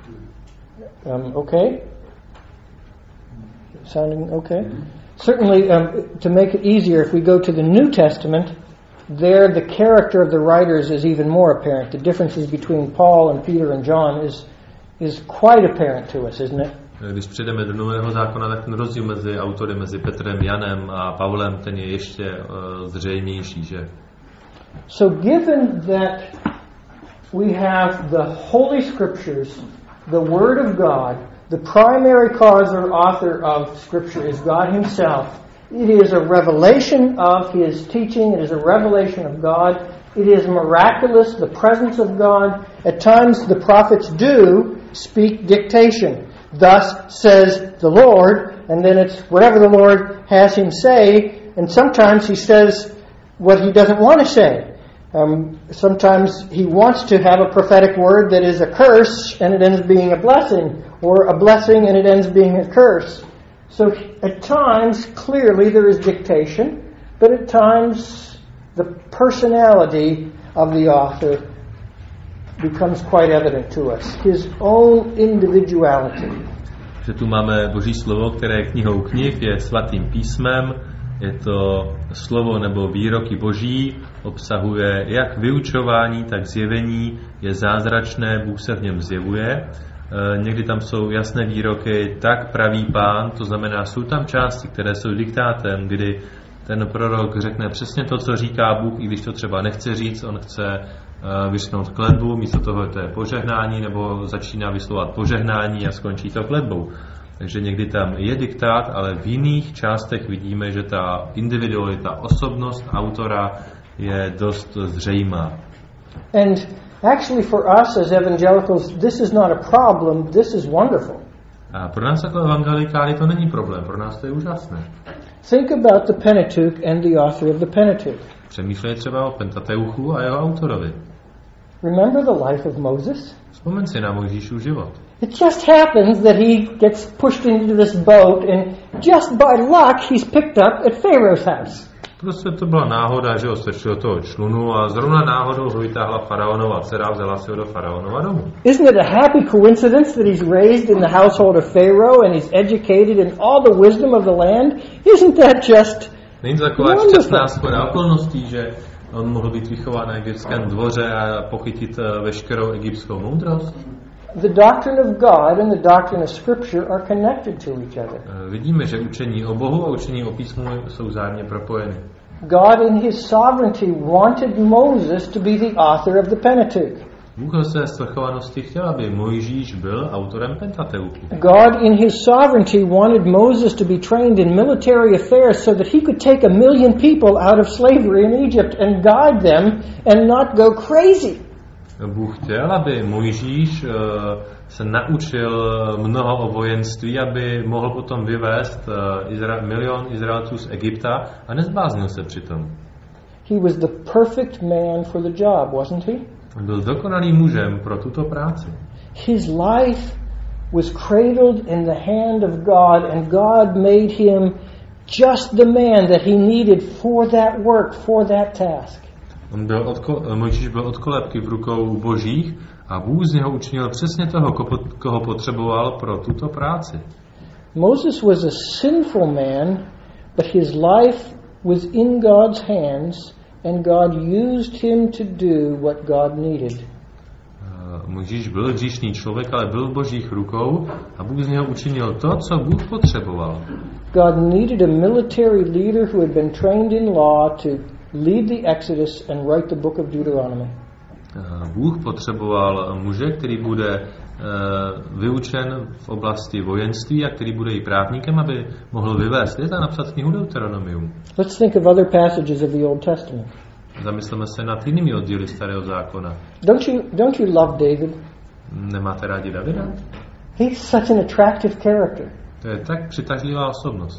Okay? Sounding okay? Certainly, to make it easier, if we go to the New Testament, there the character of the writers is even more apparent. The differences between Paul and Peter and John is quite apparent to us, isn't it? Když přijdeme do Nového zákona, tak ten rozdíl mezi autory, mezi Petrem, Janem a Pavlem, ten je ještě zřejmější, že? So given that we have the Holy Scriptures, the Word of God, the primary cause or author of Scripture is God Himself. It is a revelation of His teaching. It is a revelation of God. It is miraculous, the presence of God. At times the prophets do speak dictation. Thus says the Lord, and then it's whatever the Lord has him say, and sometimes he says what he doesn't want to say. Sometimes he wants to have a prophetic word that is a curse and it ends being a blessing, or a blessing and it ends being a curse. So at times, clearly there is dictation, but at times the personality of the author becomes quite evident to us. His own individuality. Že tu máme Boží slovo, které je knihou knih, je svatým písmem, je to slovo nebo výroky Boží, obsahuje jak vyučování, tak zjevení, je zázračné, Bůh se v něm zjevuje. Někdy tam jsou jasné výroky, tak praví Pán, to znamená, jsou tam části, které jsou diktátem, kdy ten prorok řekne přesně to, co říká Bůh, i když to třeba nechce říct, on chce vyřknout kletbu, místo toho to je požehnání, nebo začíná vyslovovat požehnání a skončí to kletbou. Takže někdy tam je diktát, ale v jiných částech vidíme, že ta individualita, osobnost autora je dost zřejmá. And actually for us as evangelicals, this is not a problem, this is wonderful. A pro nás jako evangelikály to není problém, pro nás to je úžasné. Think about the Pentateuch and the author of the Pentateuch. Přemýšlej třeba o Pentateuchu a jeho autorovi. Remember the life of Moses? Vzpomeň si na Mojžíšův život. It just happens that he gets pushed into this boat and just by luck he's picked up at Pharaoh's house. Prostě to byla náhoda, že ho strčil do toho člunu a zrovna náhodou ho vytáhla faraonova dcera, vzala si ho do faraonova domu. Isn't it a happy coincidence that he's raised in the household of Pharaoh and he's educated in all the wisdom of the land? Isn't that just Není to taková šťastná shoda okolností, že on mohl být vychován na egyptském dvoře a pochytit veškerou egyptskou moudrost? The doctrine of God and the doctrine of Scripture are connected to each other. Vidíme, že učení o Bohu a učení o písmu jsou vzájemně propojeny. God in His sovereignty wanted Moses to be the author of the Pentateuch. Bůh ve své svrchovanosti chtěl, aby Mojžíš byl autorem Pentateuchu. God in His sovereignty wanted Moses to be trained in military affairs so that he could take 1 million people out of slavery in Egypt and guide them and not go crazy. Bůh chtěl, aby Mojžíš se naučil mnoho o vojenství, aby mohl potom vyvést milion Izraelců z Egypta a nezbláznil se přitom. He was the perfect man for the job, wasn't he? Byl dokonalým mužem pro tuto práci. His life was cradled in the hand of God and God made him just the man that he needed for that work, for that task. Mojžíš byl od kolébky v rukou Božích a Bůh z něho učinil přesně toho, koho potřeboval pro tuto práci. Moses was a sinful man, but his life was in God's hands and God used him to do what God needed. Mojžíš byl hříšný člověk, ale byl v Božích rukou a Bůh z něho učinil to, co Bůh potřeboval. God needed a military leader who had been trained in law to lead the Exodus and write the book of Deuteronomy. Bůh potřeboval muže, který bude vyučen v oblasti vojenství a který bude i právníkem, aby mohl vyvést lid a napsat knihu Deuteronomium. Let's think of other passages of the Old Testament. Zamysleme se nad jinými oddíly Starého zákona. Don't you love David? Nemáte rádi Davida? He's such an attractive character. To je tak přitažlivá osobnost.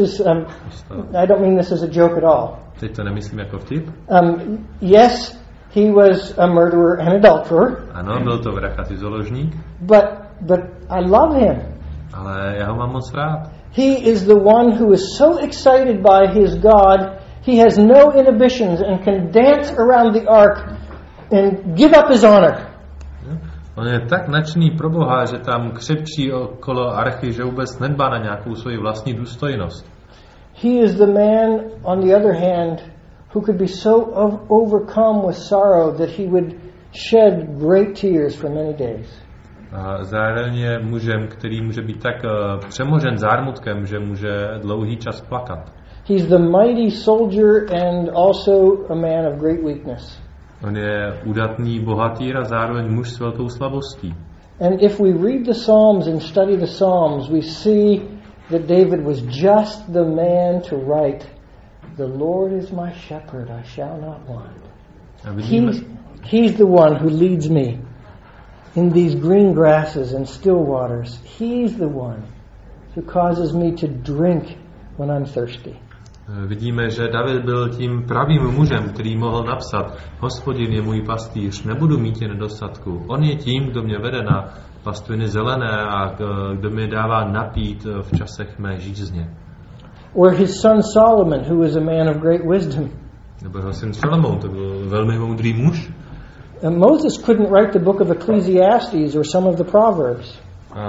I don't mean this as a joke at all. Teď to nemyslím jako vtip. Yes, he was a murderer and adulterer. Ano, byl to vrah a zoložník. But I love him. Ale já ho mám moc rád. He is the one who is so excited by his God, he has no inhibitions and can dance around the ark and give up his honor. On je tak nadšený pro Boha, že tam křepčí okolo archy, že vůbec nedbá na nějakou svoji vlastní důstojnost. He is the man, on the other hand, who could be so overcome with sorrow that he would shed great tears for many days. A zároveň je mužem, který může být tak přemožen zármutkem, že může dlouhý čas plakat. He's the mighty soldier and also a man of great weakness. On je udatný bohatýr a zároveň muž s velkou slabostí. And if we read the Psalms and study the Psalms, we see that David was just the man to write, "The Lord is my shepherd, I shall not want." A vidíme, He's the one who leads me in these green grasses and still waters. He's the one who causes me to drink when I'm thirsty. vidíme, že David byl tím pravým mužem, který mohl napsat: Hospodin je můj pastýř, nebudu mít nedostatku. On je tím, kdo mě vede na pastviny zelené a kdo mě dává napít v časech mé žízně. Or his son Solomon, who was a man of great wisdom. Nebo jeho syn Šalamoun, to byl velmi moudrý muž. Moses couldn't write the book of Ecclesiastes or some of the Proverbs.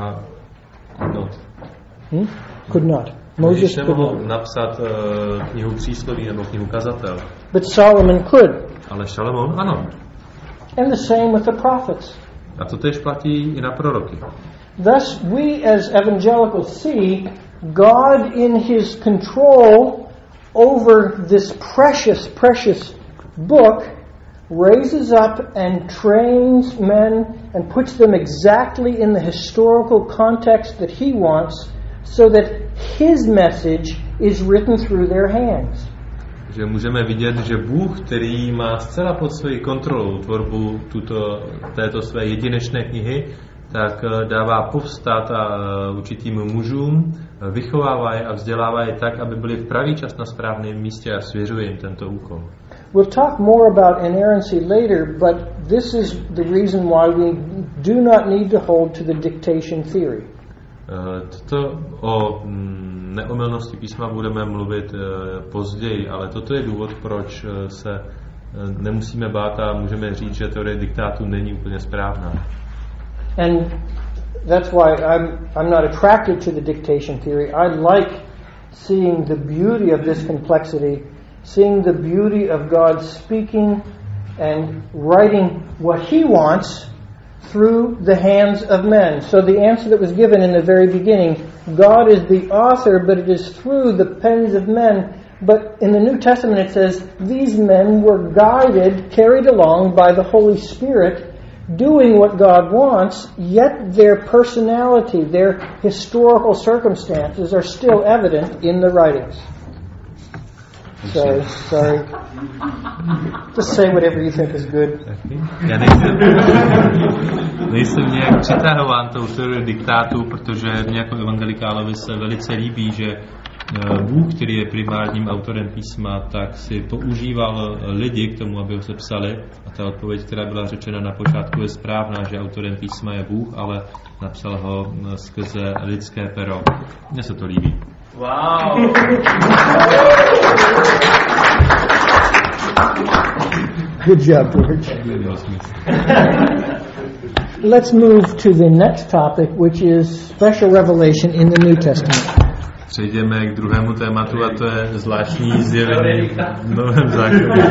Could not. Moses nemohl napsat knihu přísloví nebo knihu kazatel. But Solomon could. Ale Šalamoun ano. And the same with the prophets. A to též platí i na proroky. Thus we as evangelicals see God in his control over this precious book raises up and trains men and puts them exactly in the historical context that he wants so that his message is written through their hands. Že můžeme vidět, že Bůh, který má zcela pod svojí kontrolou tvorbu této své jedinečné knihy, tak dává povstat určitým mužům, vychovává je a vzdělává je tak, aby byli v pravý čas na správném místě a svěřuje jim tento úkol. We'll talk more about inerrancy later, but this is the reason why we do not need to hold to the dictation theory. O neomylnosti písma budeme mluvit později, ale toto je důvod, proč se nemusíme bát a můžeme říct, že teorie diktátu není úplně správná. And that's why I'm not attracted to the dictation theory. I like seeing the beauty of this complexity, seeing the beauty of God speaking and writing what he wants through the hands of men. So the answer that was given in the very beginning, God is the author, but it is through the pens of men. But in the New Testament it says these men were guided, carried along by the Holy Spirit, doing what God wants, yet their personality, their historical circumstances are still evident in the writings. Sorry. Just say whatever you think is good. Já nejsem nějak přitahován tou teorií diktátu, protože mě jako evangelikálovi se velice líbí, že Bůh, který je primárním autorem písma, tak si používal lidi k tomu, aby ho sepsali. A ta odpověď, která byla řečena na počátku, je správná, že autorem písma je Bůh, ale napsal ho skrze lidské pero. Mně se to líbí. Wow! Good job, George. Let's move to the next topic, which is special revelation in the New Testament. Přejdeme k druhému tématu, a to je zvláštní zjevení v Novém zákoně.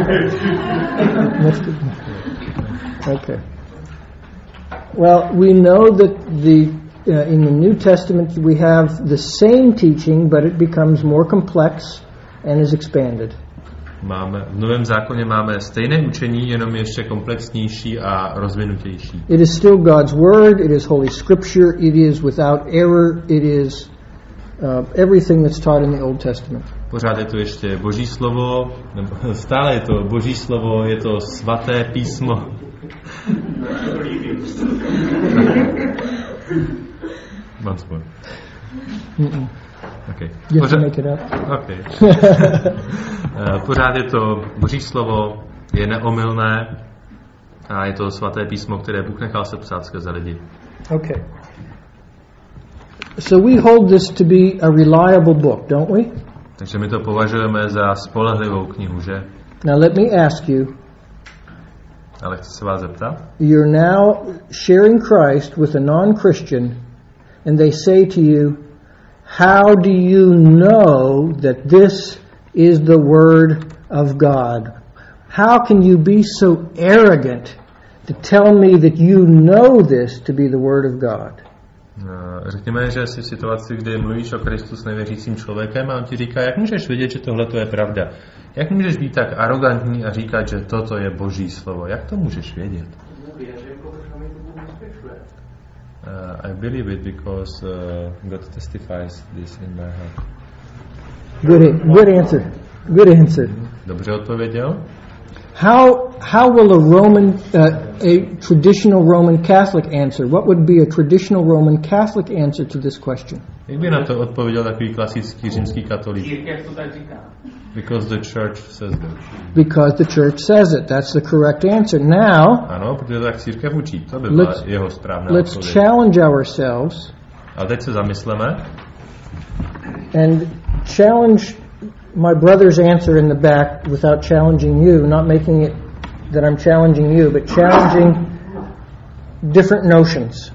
Okay. Well, we know that in the New Testament we have the same teaching, but it becomes more complex and is expanded. V Novém zákoně máme stejné učení, jenom ještě komplexnější a rozvinutější. It is still God's word, it is Holy Scripture, it is without error, it is everything that's taught in the Old Testament. Pořád je to ještě Boží slovo, nebo stále je to Boží slovo, je to svaté písmo. Once more. Okay. You have to make it up. Okay. Pořád je to Boží slovo, je neomylné a je to svaté písmo, které Bůh nechal sepsat skrze lidi. Okay. So we hold this to be a reliable book, don't we? Takže my to považujeme za spolehlivou knihu, že? Now let me ask you, Ale chci se vás zeptat. you're now sharing Christ with a non-Christian and they say to you, how do you know that this is the Word of God? How can you be so arrogant to tell me that you know this to be the Word of God? Řekněme, že jsi v situaci, kdy mluvíš o Kristu s nevěřícím člověkem a on ti říká, jak můžeš vědět, že tohle je pravda? Jak můžeš být tak arrogantní a říkat, že toto je Boží slovo? Jak to můžeš vědět? I believe it because God testifies this in my heart. Good answer. Good answer. Dobře odpověděl? How will a traditional Roman Catholic answer? What would be a traditional Roman Catholic answer to this question? Jak by na to odpověděl takový klasický římský katolík? Církev to tak říká. Because the church says that. Because the church says it. That's the correct answer. Now, Ano, protože tak církev učí. To by byla jeho správná let's odpověď. challenge ourselves A teď se zamysleme and challenge my brother's answer in the back without challenging you, not making it that I'm challenging you, but challenging different notions.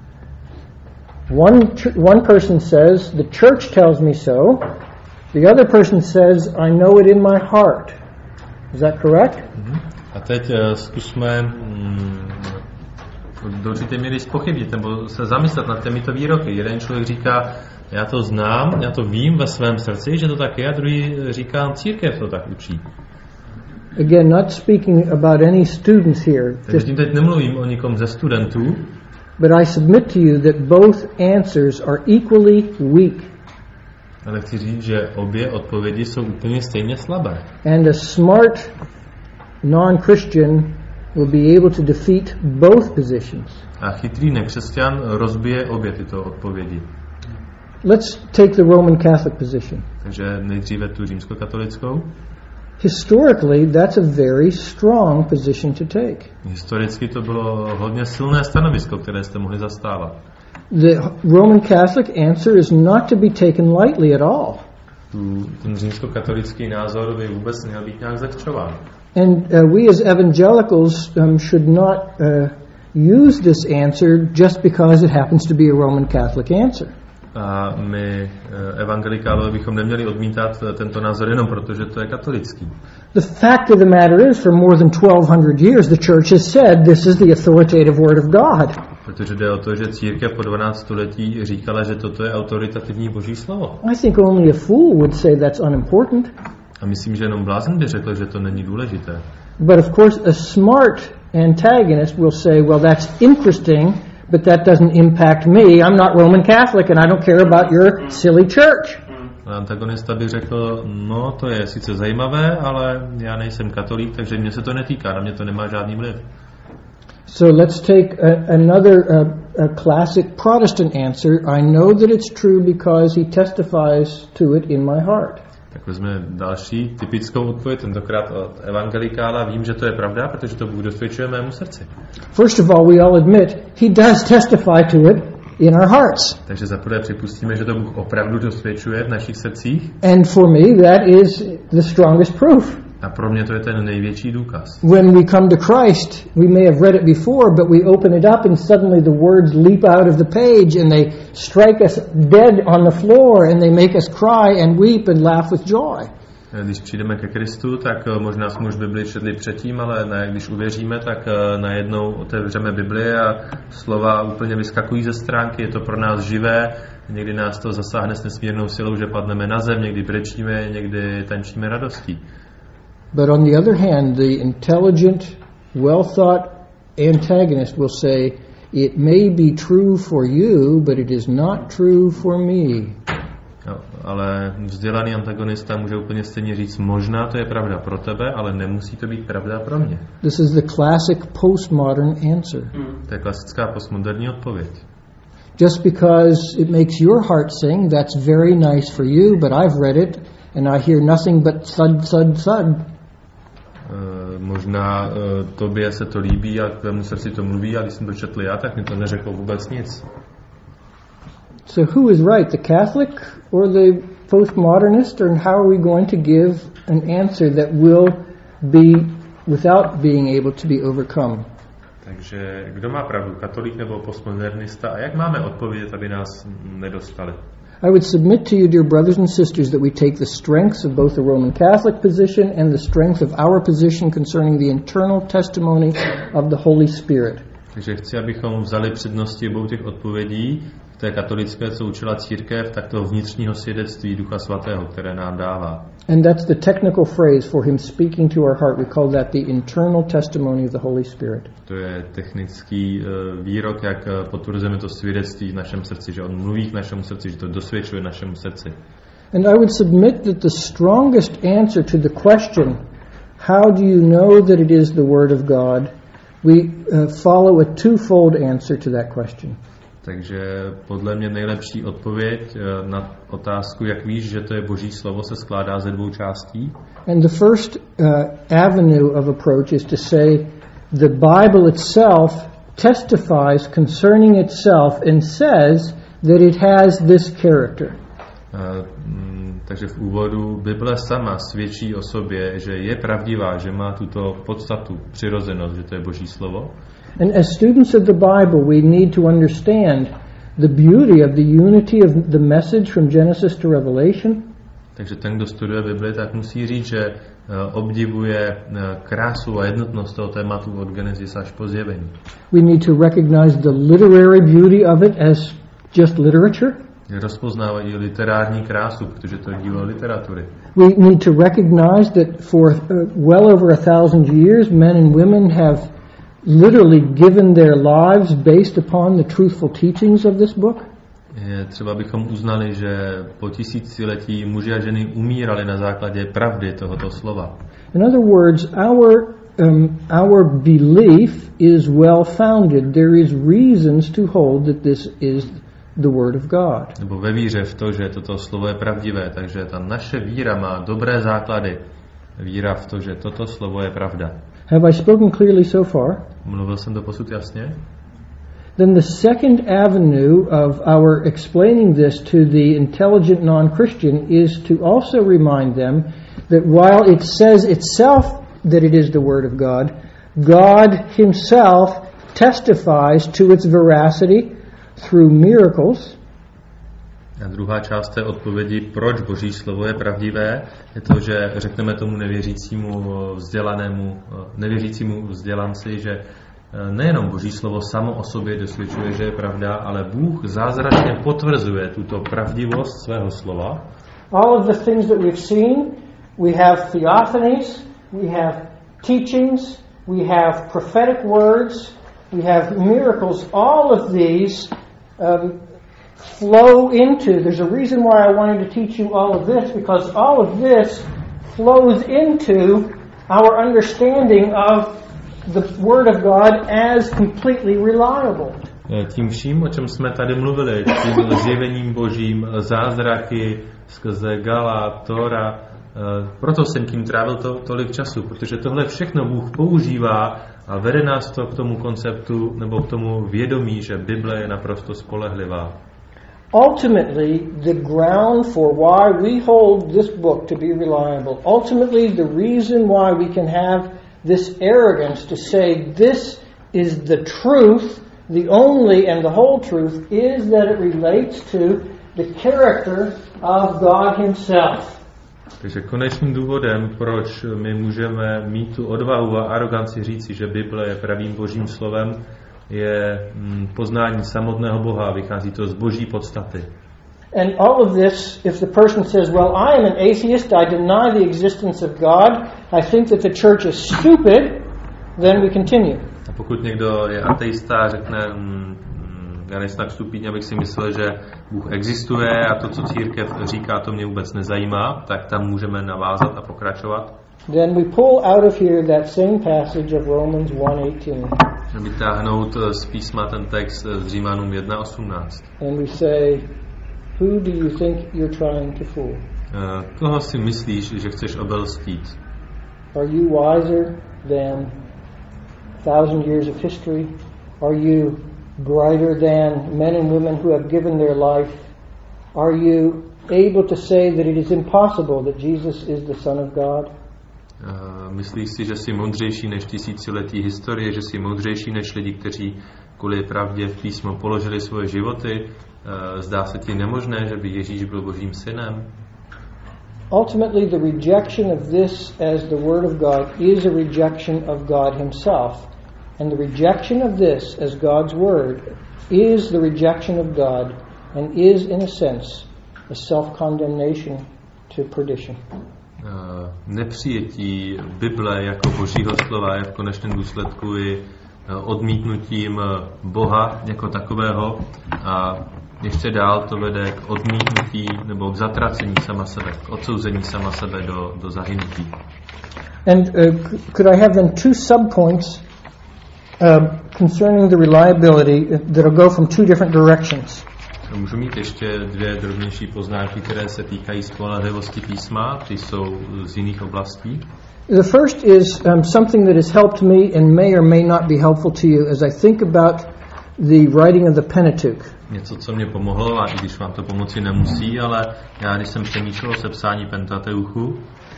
One person says, the church tells me so. The other person says, I know it in my heart. Is that correct? A teď zkusme do určité míry zpochybnit nebo se zamyslet nad těmito výroky. Jeden člověk říká, já to znám, já to vím ve svém srdci, že to tak je, a druhý říká, církev to tak učí. Again, not speaking about any students here, Takže tím teď nemluvím o nikom ze studentů, but I submit to you that both answers are equally weak. ale chci říct, že obě odpovědi jsou úplně stejně slabé. And a smart non-Christian will be able to defeat both positions. A chytrý nekřesťan rozbije obě tyto odpovědi. Let's take the Roman Catholic position. Takže nejdříve tu římskokatolickou. Historically, that's a very strong position to take. Historicky to bylo hodně silné stanovisko, které jste mohli zastávat. The Roman Catholic answer is not to be taken lightly at all. Ten římskokatolický názor by vůbec neměl být nějak zlehčován. And we as evangelicals should not use this answer just because it happens to be a Roman Catholic answer. A my evangelikálové bychom neměli odmítat tento názor jenom proto, že to je katolický. The fact of the matter is, for more than 1200 years, the church has said this is the authoritative word of God. Protože jde o to, že církev po 12 století říkala, že toto je autoritativní Boží slovo. I think only a fool would say that's unimportant. A myslím, že jenom blázen by řekl, že to není důležité. But of course, a smart antagonist will say, well, that's interesting, but that doesn't impact me. I'm not Roman Catholic and I don't care about your silly church. Antagonista by řekl, no to je sice zajímavé, ale já nejsem katolík, takže mě se to netýká, na mě to nemá žádný vliv. So let's take another classic Protestant answer. I know that it's true because he testifies to it in my heart. Tak vezme další typickou odpověď, tentokrát od evangelikála. Vím, že to je pravda, protože to Bůh dosvědčuje mému srdci. First of all, we all admit he does testify to it in our hearts. Takže zaprvé připustíme, že to Bůh opravdu dosvědčuje v našich srdcích. And for me, that is the strongest proof. A pro mě to je ten největší důkaz. When we come to Christ, we may have read it before, but we open it up and suddenly the words leap out of the page and they strike us dead on the floor and they make us cry and weep and laugh with joy. Když přijdeme ke Kristu, tak možná jsme už Bibli četli předtím, ale ne, když uvěříme, tak najednou otevřeme Bibli a slova úplně vyskakují ze stránky, je to pro nás živé, někdy nás to zasáhne s nesmírnou silou, že padneme na zem, někdy brečíme, někdy tančíme radostí. But on the other hand, the intelligent, well-thought antagonist will say, it may be true for you, but it is not true for me. No, ale vzdělaný antagonista může úplně stejně říct, možná to je pravda pro tebe, ale nemusí to být pravda pro mě. This is the classic postmodern answer. To je klasická postmoderní odpověď. Just because it makes your heart sing, that's very nice for you, but I've read it and I hear nothing but thud, thud, thud. Možná tobě se to líbí a tvému srdci to mluví, a když jsem to četl já, tak mi to neřeklo vůbec nic. So who is right, the Catholic or the postmodernist, or how are we going to give an answer that will be without being able to be overcome? Takže kdo má pravdu, katolík nebo postmodernista, a jak máme odpovědět, aby nás nedostali? I would submit to you, dear brothers and sisters, that we take the strengths of both the Roman Catholic position and the strength of our position concerning the internal testimony of the Holy Spirit. Takže chci, abychom vzali přednosti obou těch odpovědí, té katolické, co učila církev, tak toho vnitřního svědectví Ducha Svatého, které nám dává. And that's the technical phrase for him speaking to our heart. We call that the internal testimony of the Holy Spirit. To je technický výrok, jak potvrzujeme to svědectví v našem srdci, že on mluví k našemu srdci, že to dosvědčuje našemu srdci. And I would submit that the strongest answer to the question, how do you know that it is the Word of God, we follow a twofold answer to that question. Takže podle mě nejlepší odpověď na otázku, jak víš, že to je Boží slovo, se skládá ze dvou částí. And the first avenue of approach is to say the Bible itself testifies concerning itself and says that it has this character. Takže v úvodu Bible sama svědčí o sobě, že je pravdivá, že má tuto podstatu, přirozenost, že to je Boží slovo. And as students of the Bible, we need to understand the beauty of the unity of the message from Genesis to Revelation. Takže ten, kdo studuje Bibli, tak musí říct, že obdivuje krásu a jednotnost toho tématu od Genesis až po Zjevení. We need to recognize the literary beauty of it as just literature. Rozpoznávají literární krásu, protože to je dílo literatury. We need to recognize that for well over 1,000 years, men and women have literally given their lives based upon the truthful teachings of this book. Je třeba bychom uznali, že po tisíciletí muži a ženy umírali na základě pravdy tohoto slova. In other words, our belief is well founded. There is reasons to hold that this is the word of God. Nebo ve víře v to, že toto slovo je pravdivé, takže ta naše víra má dobré základy. Víra v to, že toto slovo je pravda. Have I spoken clearly so far? Mluvil jsem doposud jasně? Then the second avenue of our explaining this to the intelligent non-Christian is to also remind them that while it says itself that it is the Word of God, God Himself testifies to its veracity through miracles. A druhá část té odpovědi, proč Boží slovo je pravdivé, je to, že řekneme tomu nevěřícímu vzdělanci, že nejenom Boží slovo samo o sobě dosvědčuje, že je pravda, ale Bůh zázračně potvrzuje tuto pravdivost svého slova. All of the things that we've seen, we have theophanies, we have teachings, we have prophetic words, we have miracles. All of these flow into, there's a reason why I wanted to teach you all of this, because all of this flows into our understanding of the Word of God as completely reliable. Tím vším, o čem jsme tady mluvili, tím zjevením Božím, zázraky skrze Gala, Tora, proto jsem tím trávil tolik času, protože tohle všechno Bůh používá a vede nás to k tomu konceptu nebo k tomu vědomí, že Bible je naprosto spolehlivá. Ultimately, the ground for why we hold this book to be reliable, ultimately the reason why we can have this arrogance to say this is the truth, the only and the whole truth, is that it relates to the character of God Himself. Takže konečným důvodem, proč my můžeme mít tu odvahu a aroganci říci, že Bible je pravým Božím slovem, je poznání samotného Boha, vychází to z Boží podstaty. And all of this, if the person says, well, I am an atheist, I deny the existence of God, I think that the church is stupid, then we continue. A pokud někdo je ateista a řekne, já nejsem tak stupidní, abych si myslel, že Bůh existuje a to, co církev říká, to mě vůbec nezajímá, tak tam můžeme navázat a pokračovat. Then we pull out of here that same passage of Romans 1:18. Vytáhnout z písma ten text z Římanům 1:18. And we say, who do you think you're trying to fool? Koho si myslíš, že chceš obelstít? Are you wiser than 1,000 years of history? Are you brighter than men and women who have given their life, are you able to say that it is impossible that Jesus is the Son of God? Myslíš si, že jsi moudřejší než tisíciletí historie, že jsi moudřejší než lidi, kteří kvůli pravdě v písmu položili svoje životy? Zdá se ti nemožné, že by Ježíš byl Božím synem? Ultimately, the rejection of this as the Word of God is a rejection of God Himself. And the rejection of this as God's Word is the rejection of God and is, in a sense, a self-condemnation to perdition. Nepřijetí Bible jako Božího slova je v konečném důsledku i odmítnutím Boha jako takového a ještě dál to vede k odmítnutí nebo k zatracení sama sebe, k odsouzení sama sebe do zahynutí. And could I have then two subpoints concerning the reliability that'll go from two different directions? Můžu mít ještě dvě drobnější poznámky, které se týkají spolehlivosti písma, ty jsou z jiných oblastí. The first is something that has helped me and may or may not be helpful to you as I think about the writing of the Pentateuch. Něco, co mě pomohlo, a i když vám to pomoci nemusí, ale já, když jsem přemýšlel o sepsání Pentateuchu,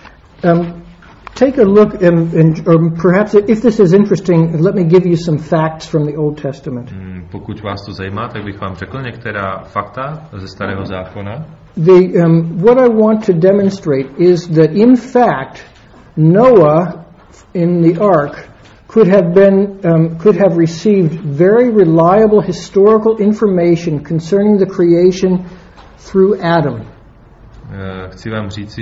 take a look, or perhaps if this is interesting, let me give you some facts from the Old Testament. Pokud vás to zajímá, tak bych vám řekl některá fakta ze Starého zákona. What I want to demonstrate is that in fact Noah in the ark could have received very reliable historical information concerning the creation through Adam. Chci vám říci,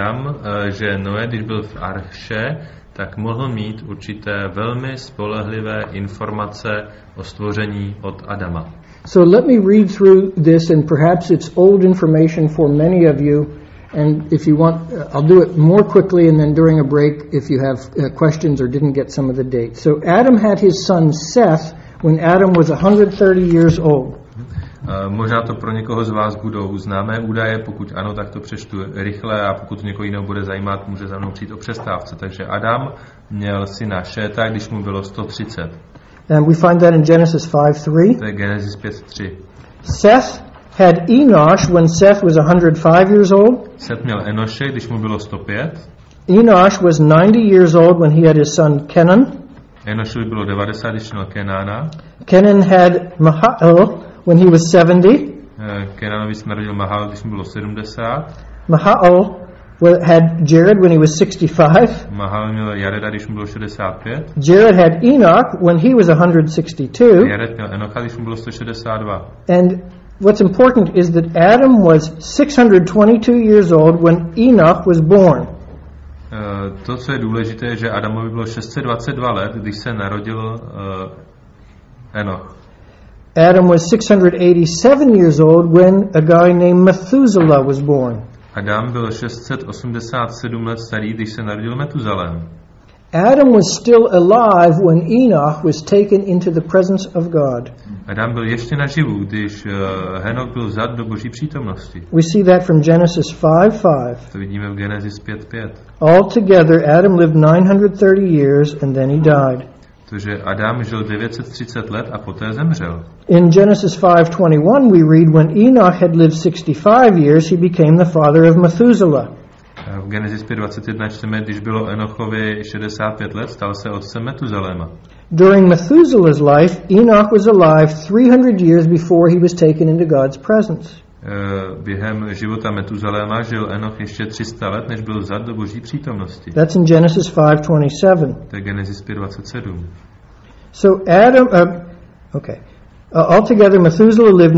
že Noé, když byl v arše, tak mohl mít určité velmi spolehlivé informace o stvoření od Adama. So let me read through this, and perhaps it's old information for many of you, and if you want, I'll do it more quickly and then during a break if you have questions or didn't get some of the dates. So Adam had his son Seth when Adam was 130 years old. Možná to pro někoho z vás budou známé údaje, pokud ano, tak to přečtu rychle a pokud někoho jiného bude zajímat, může za mnou přijít o přestávce. Takže Adam měl syna Šéta, když mu bylo 130. And we find that in Genesis 5:3. To je Genesis 5:3. Seth had Enosh when Seth was 105 years old. Seth měl Enoše, když mu bylo 105. Enosh was 90 years old when he had his son Kenan. Enošovi bylo 90, když měl Kenána. Kenan had Mahaal when he was 70. Kenanovi se narodil Mahal, když mu bylo 70. Mahaal had Jared when he was 65. Mahal měl Jareda, když mu bylo 65. Jared had Enoch when he was 162. Jared měl Enocha, když mu bylo 162. And what's important is that Adam was 622 years old when Enoch was born. To, co je důležité, je, že Adamovi bylo 622 let, když se narodil Enoch. Adam was 687 years old when a guy named Methuselah was born. Adam byl 687 let starý, když se narodil Metuzalém. Adam was still alive when Enoch was taken into the presence of God. Adam byl ještě naživu, když Henoch byl vzat do Boží přítomnosti. We see that from Genesis 5:5. To vidíme v Genesis 5:5. Altogether, Adam lived 930 years and then he died. Takže Adam žil 930 let a poté zemřel. In Genesis 5:21 we read when Enoch had lived 65 years he became the father of Methuselah. V Genesis 5:21 čteme, když bylo Enochovi 65 let, stal se otcem Metuzaléma. During Methuselah's life, Enoch was alive 300 years before he was taken into God's presence. Během života Metuzaléma žil Enoch ještě 300 let, než byl vzat do Boží přítomnosti. That's in Genesis 5:27. To je Genesis 5:27. So Adam, altogether Methuselah lived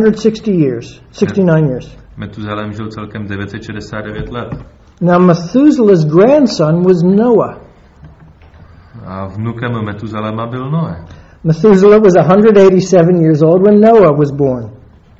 69 years. Metuzalém žil celkem 969 let. Now Methuselah's grandson was Noah. A vnukem Metuzaléma byl Noé. Methuselah was 187 years old when Noah was born.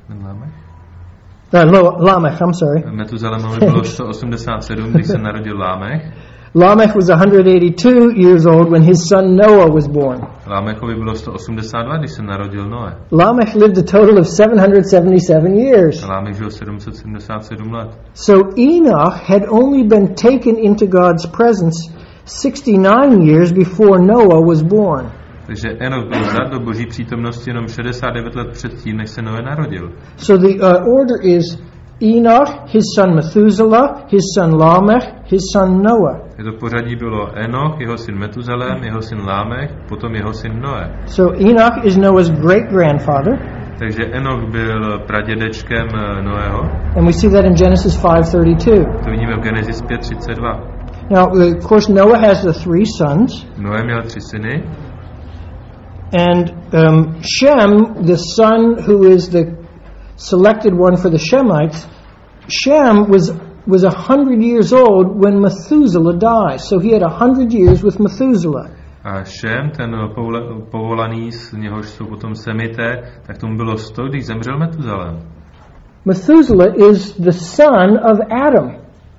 Lamech, I'm sorry. Metuzalémovi bylo 187, když se narodil Lámech. Lamech was 182 years old when his son Noah was born. Lámechovi bylo 182, když se narodil Noé. Lamech lived a total of 777 years. Lámech žil 777 let. So Enoch had only been taken into God's presence 69 years before Noah was born. Takže Enoch byl vzat do boží přítomnosti jenom 69 let předtím, než se Noé narodil. So the order is Enoch, his son Methuselah, his son Lamech, his son Noah. Je to pořadí bylo Enoch, jeho syn Metuzalém, jeho syn Lámech, potom jeho syn Noé. So Enoch is Noah's great-grandfather. Takže Enoch byl pradědečkem Noého. And we see that in Genesis 5:32. To vidíme v Genesis 5:32. Now, of course, Noah has the 3 sons. Noé měl 3 syny. And Shem, the son who is the selected one for the Shemites, Shem was 100 years old when Methuselah died. So he had 100 years with Methuselah. A Šem, ten povolaný, z něhož jsou potom Semité, tak tomu bylo 100, když zemřel Metuzalém. Methuselah is the son of Adam.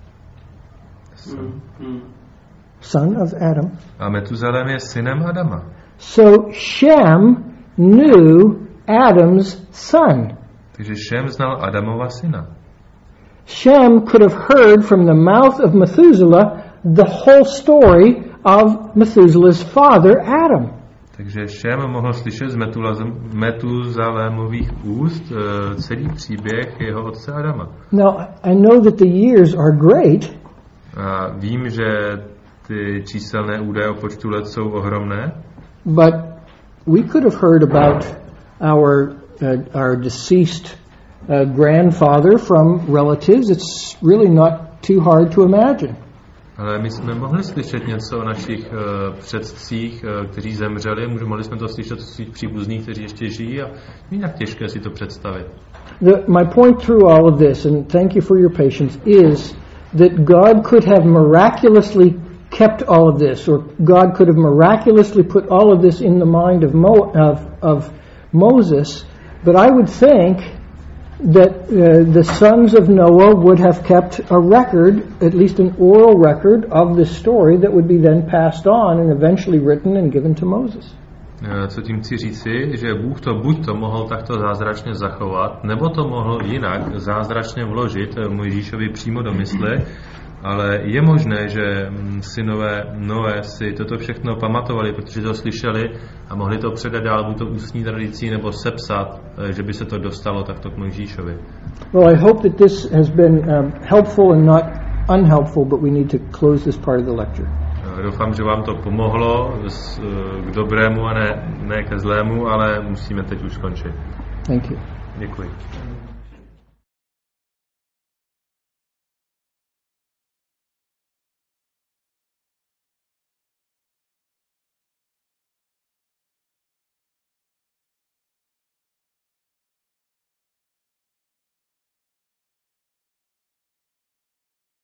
Son of Adam. A Metuzalém je synem Adama. So Shem knew Adam's son. Takže Šem znal Adamova syna. Shem could have heard from the mouth of Methuselah the whole story of Methuselah's father, Adam. Takže Šem mohl slyšet z Metuzalémových úst celý příběh jeho otce Adama. Now, I know that the years are great. A vím, že ty číselné údaje o počtu let jsou ohromné. But we could have heard about our deceased grandfather from relatives. It's really not too hard to imagine. Ale my jsme mohli slyšet něco o našich předcích, kteří zemřeli. Mohli jsme to slyšet od svých příbuzných, kteří ještě žijí, a není tak těžké si to představit. My point through all of this, and thank you for your patience, is that God could have miraculously kept all of this, or God could have miraculously put all of this in the mind of Moses, but I would think that the sons of Noah would have kept a record, at least an oral record, of this story that would be then passed on and eventually written and given to Moses. Co tím chci říci, že Bůh to buď to mohl takto zázračně zachovat, nebo to mohl jinak zázračně vložit Mojžíšovi přímo do mysli, ale je možné, že synové Noé si toto všechno pamatovali, protože to slyšeli a mohli to předat dál buď to ústní tradicí nebo sepsat, že by se to dostalo takto k Mojžíšovi. Well, I hope that this has been helpful and not unhelpful, but we need to close this part of the lecture. Doufám, že vám to pomohlo k dobrému a ne ke zlému, ale musíme teď už skončit. Thank you. Děkuji.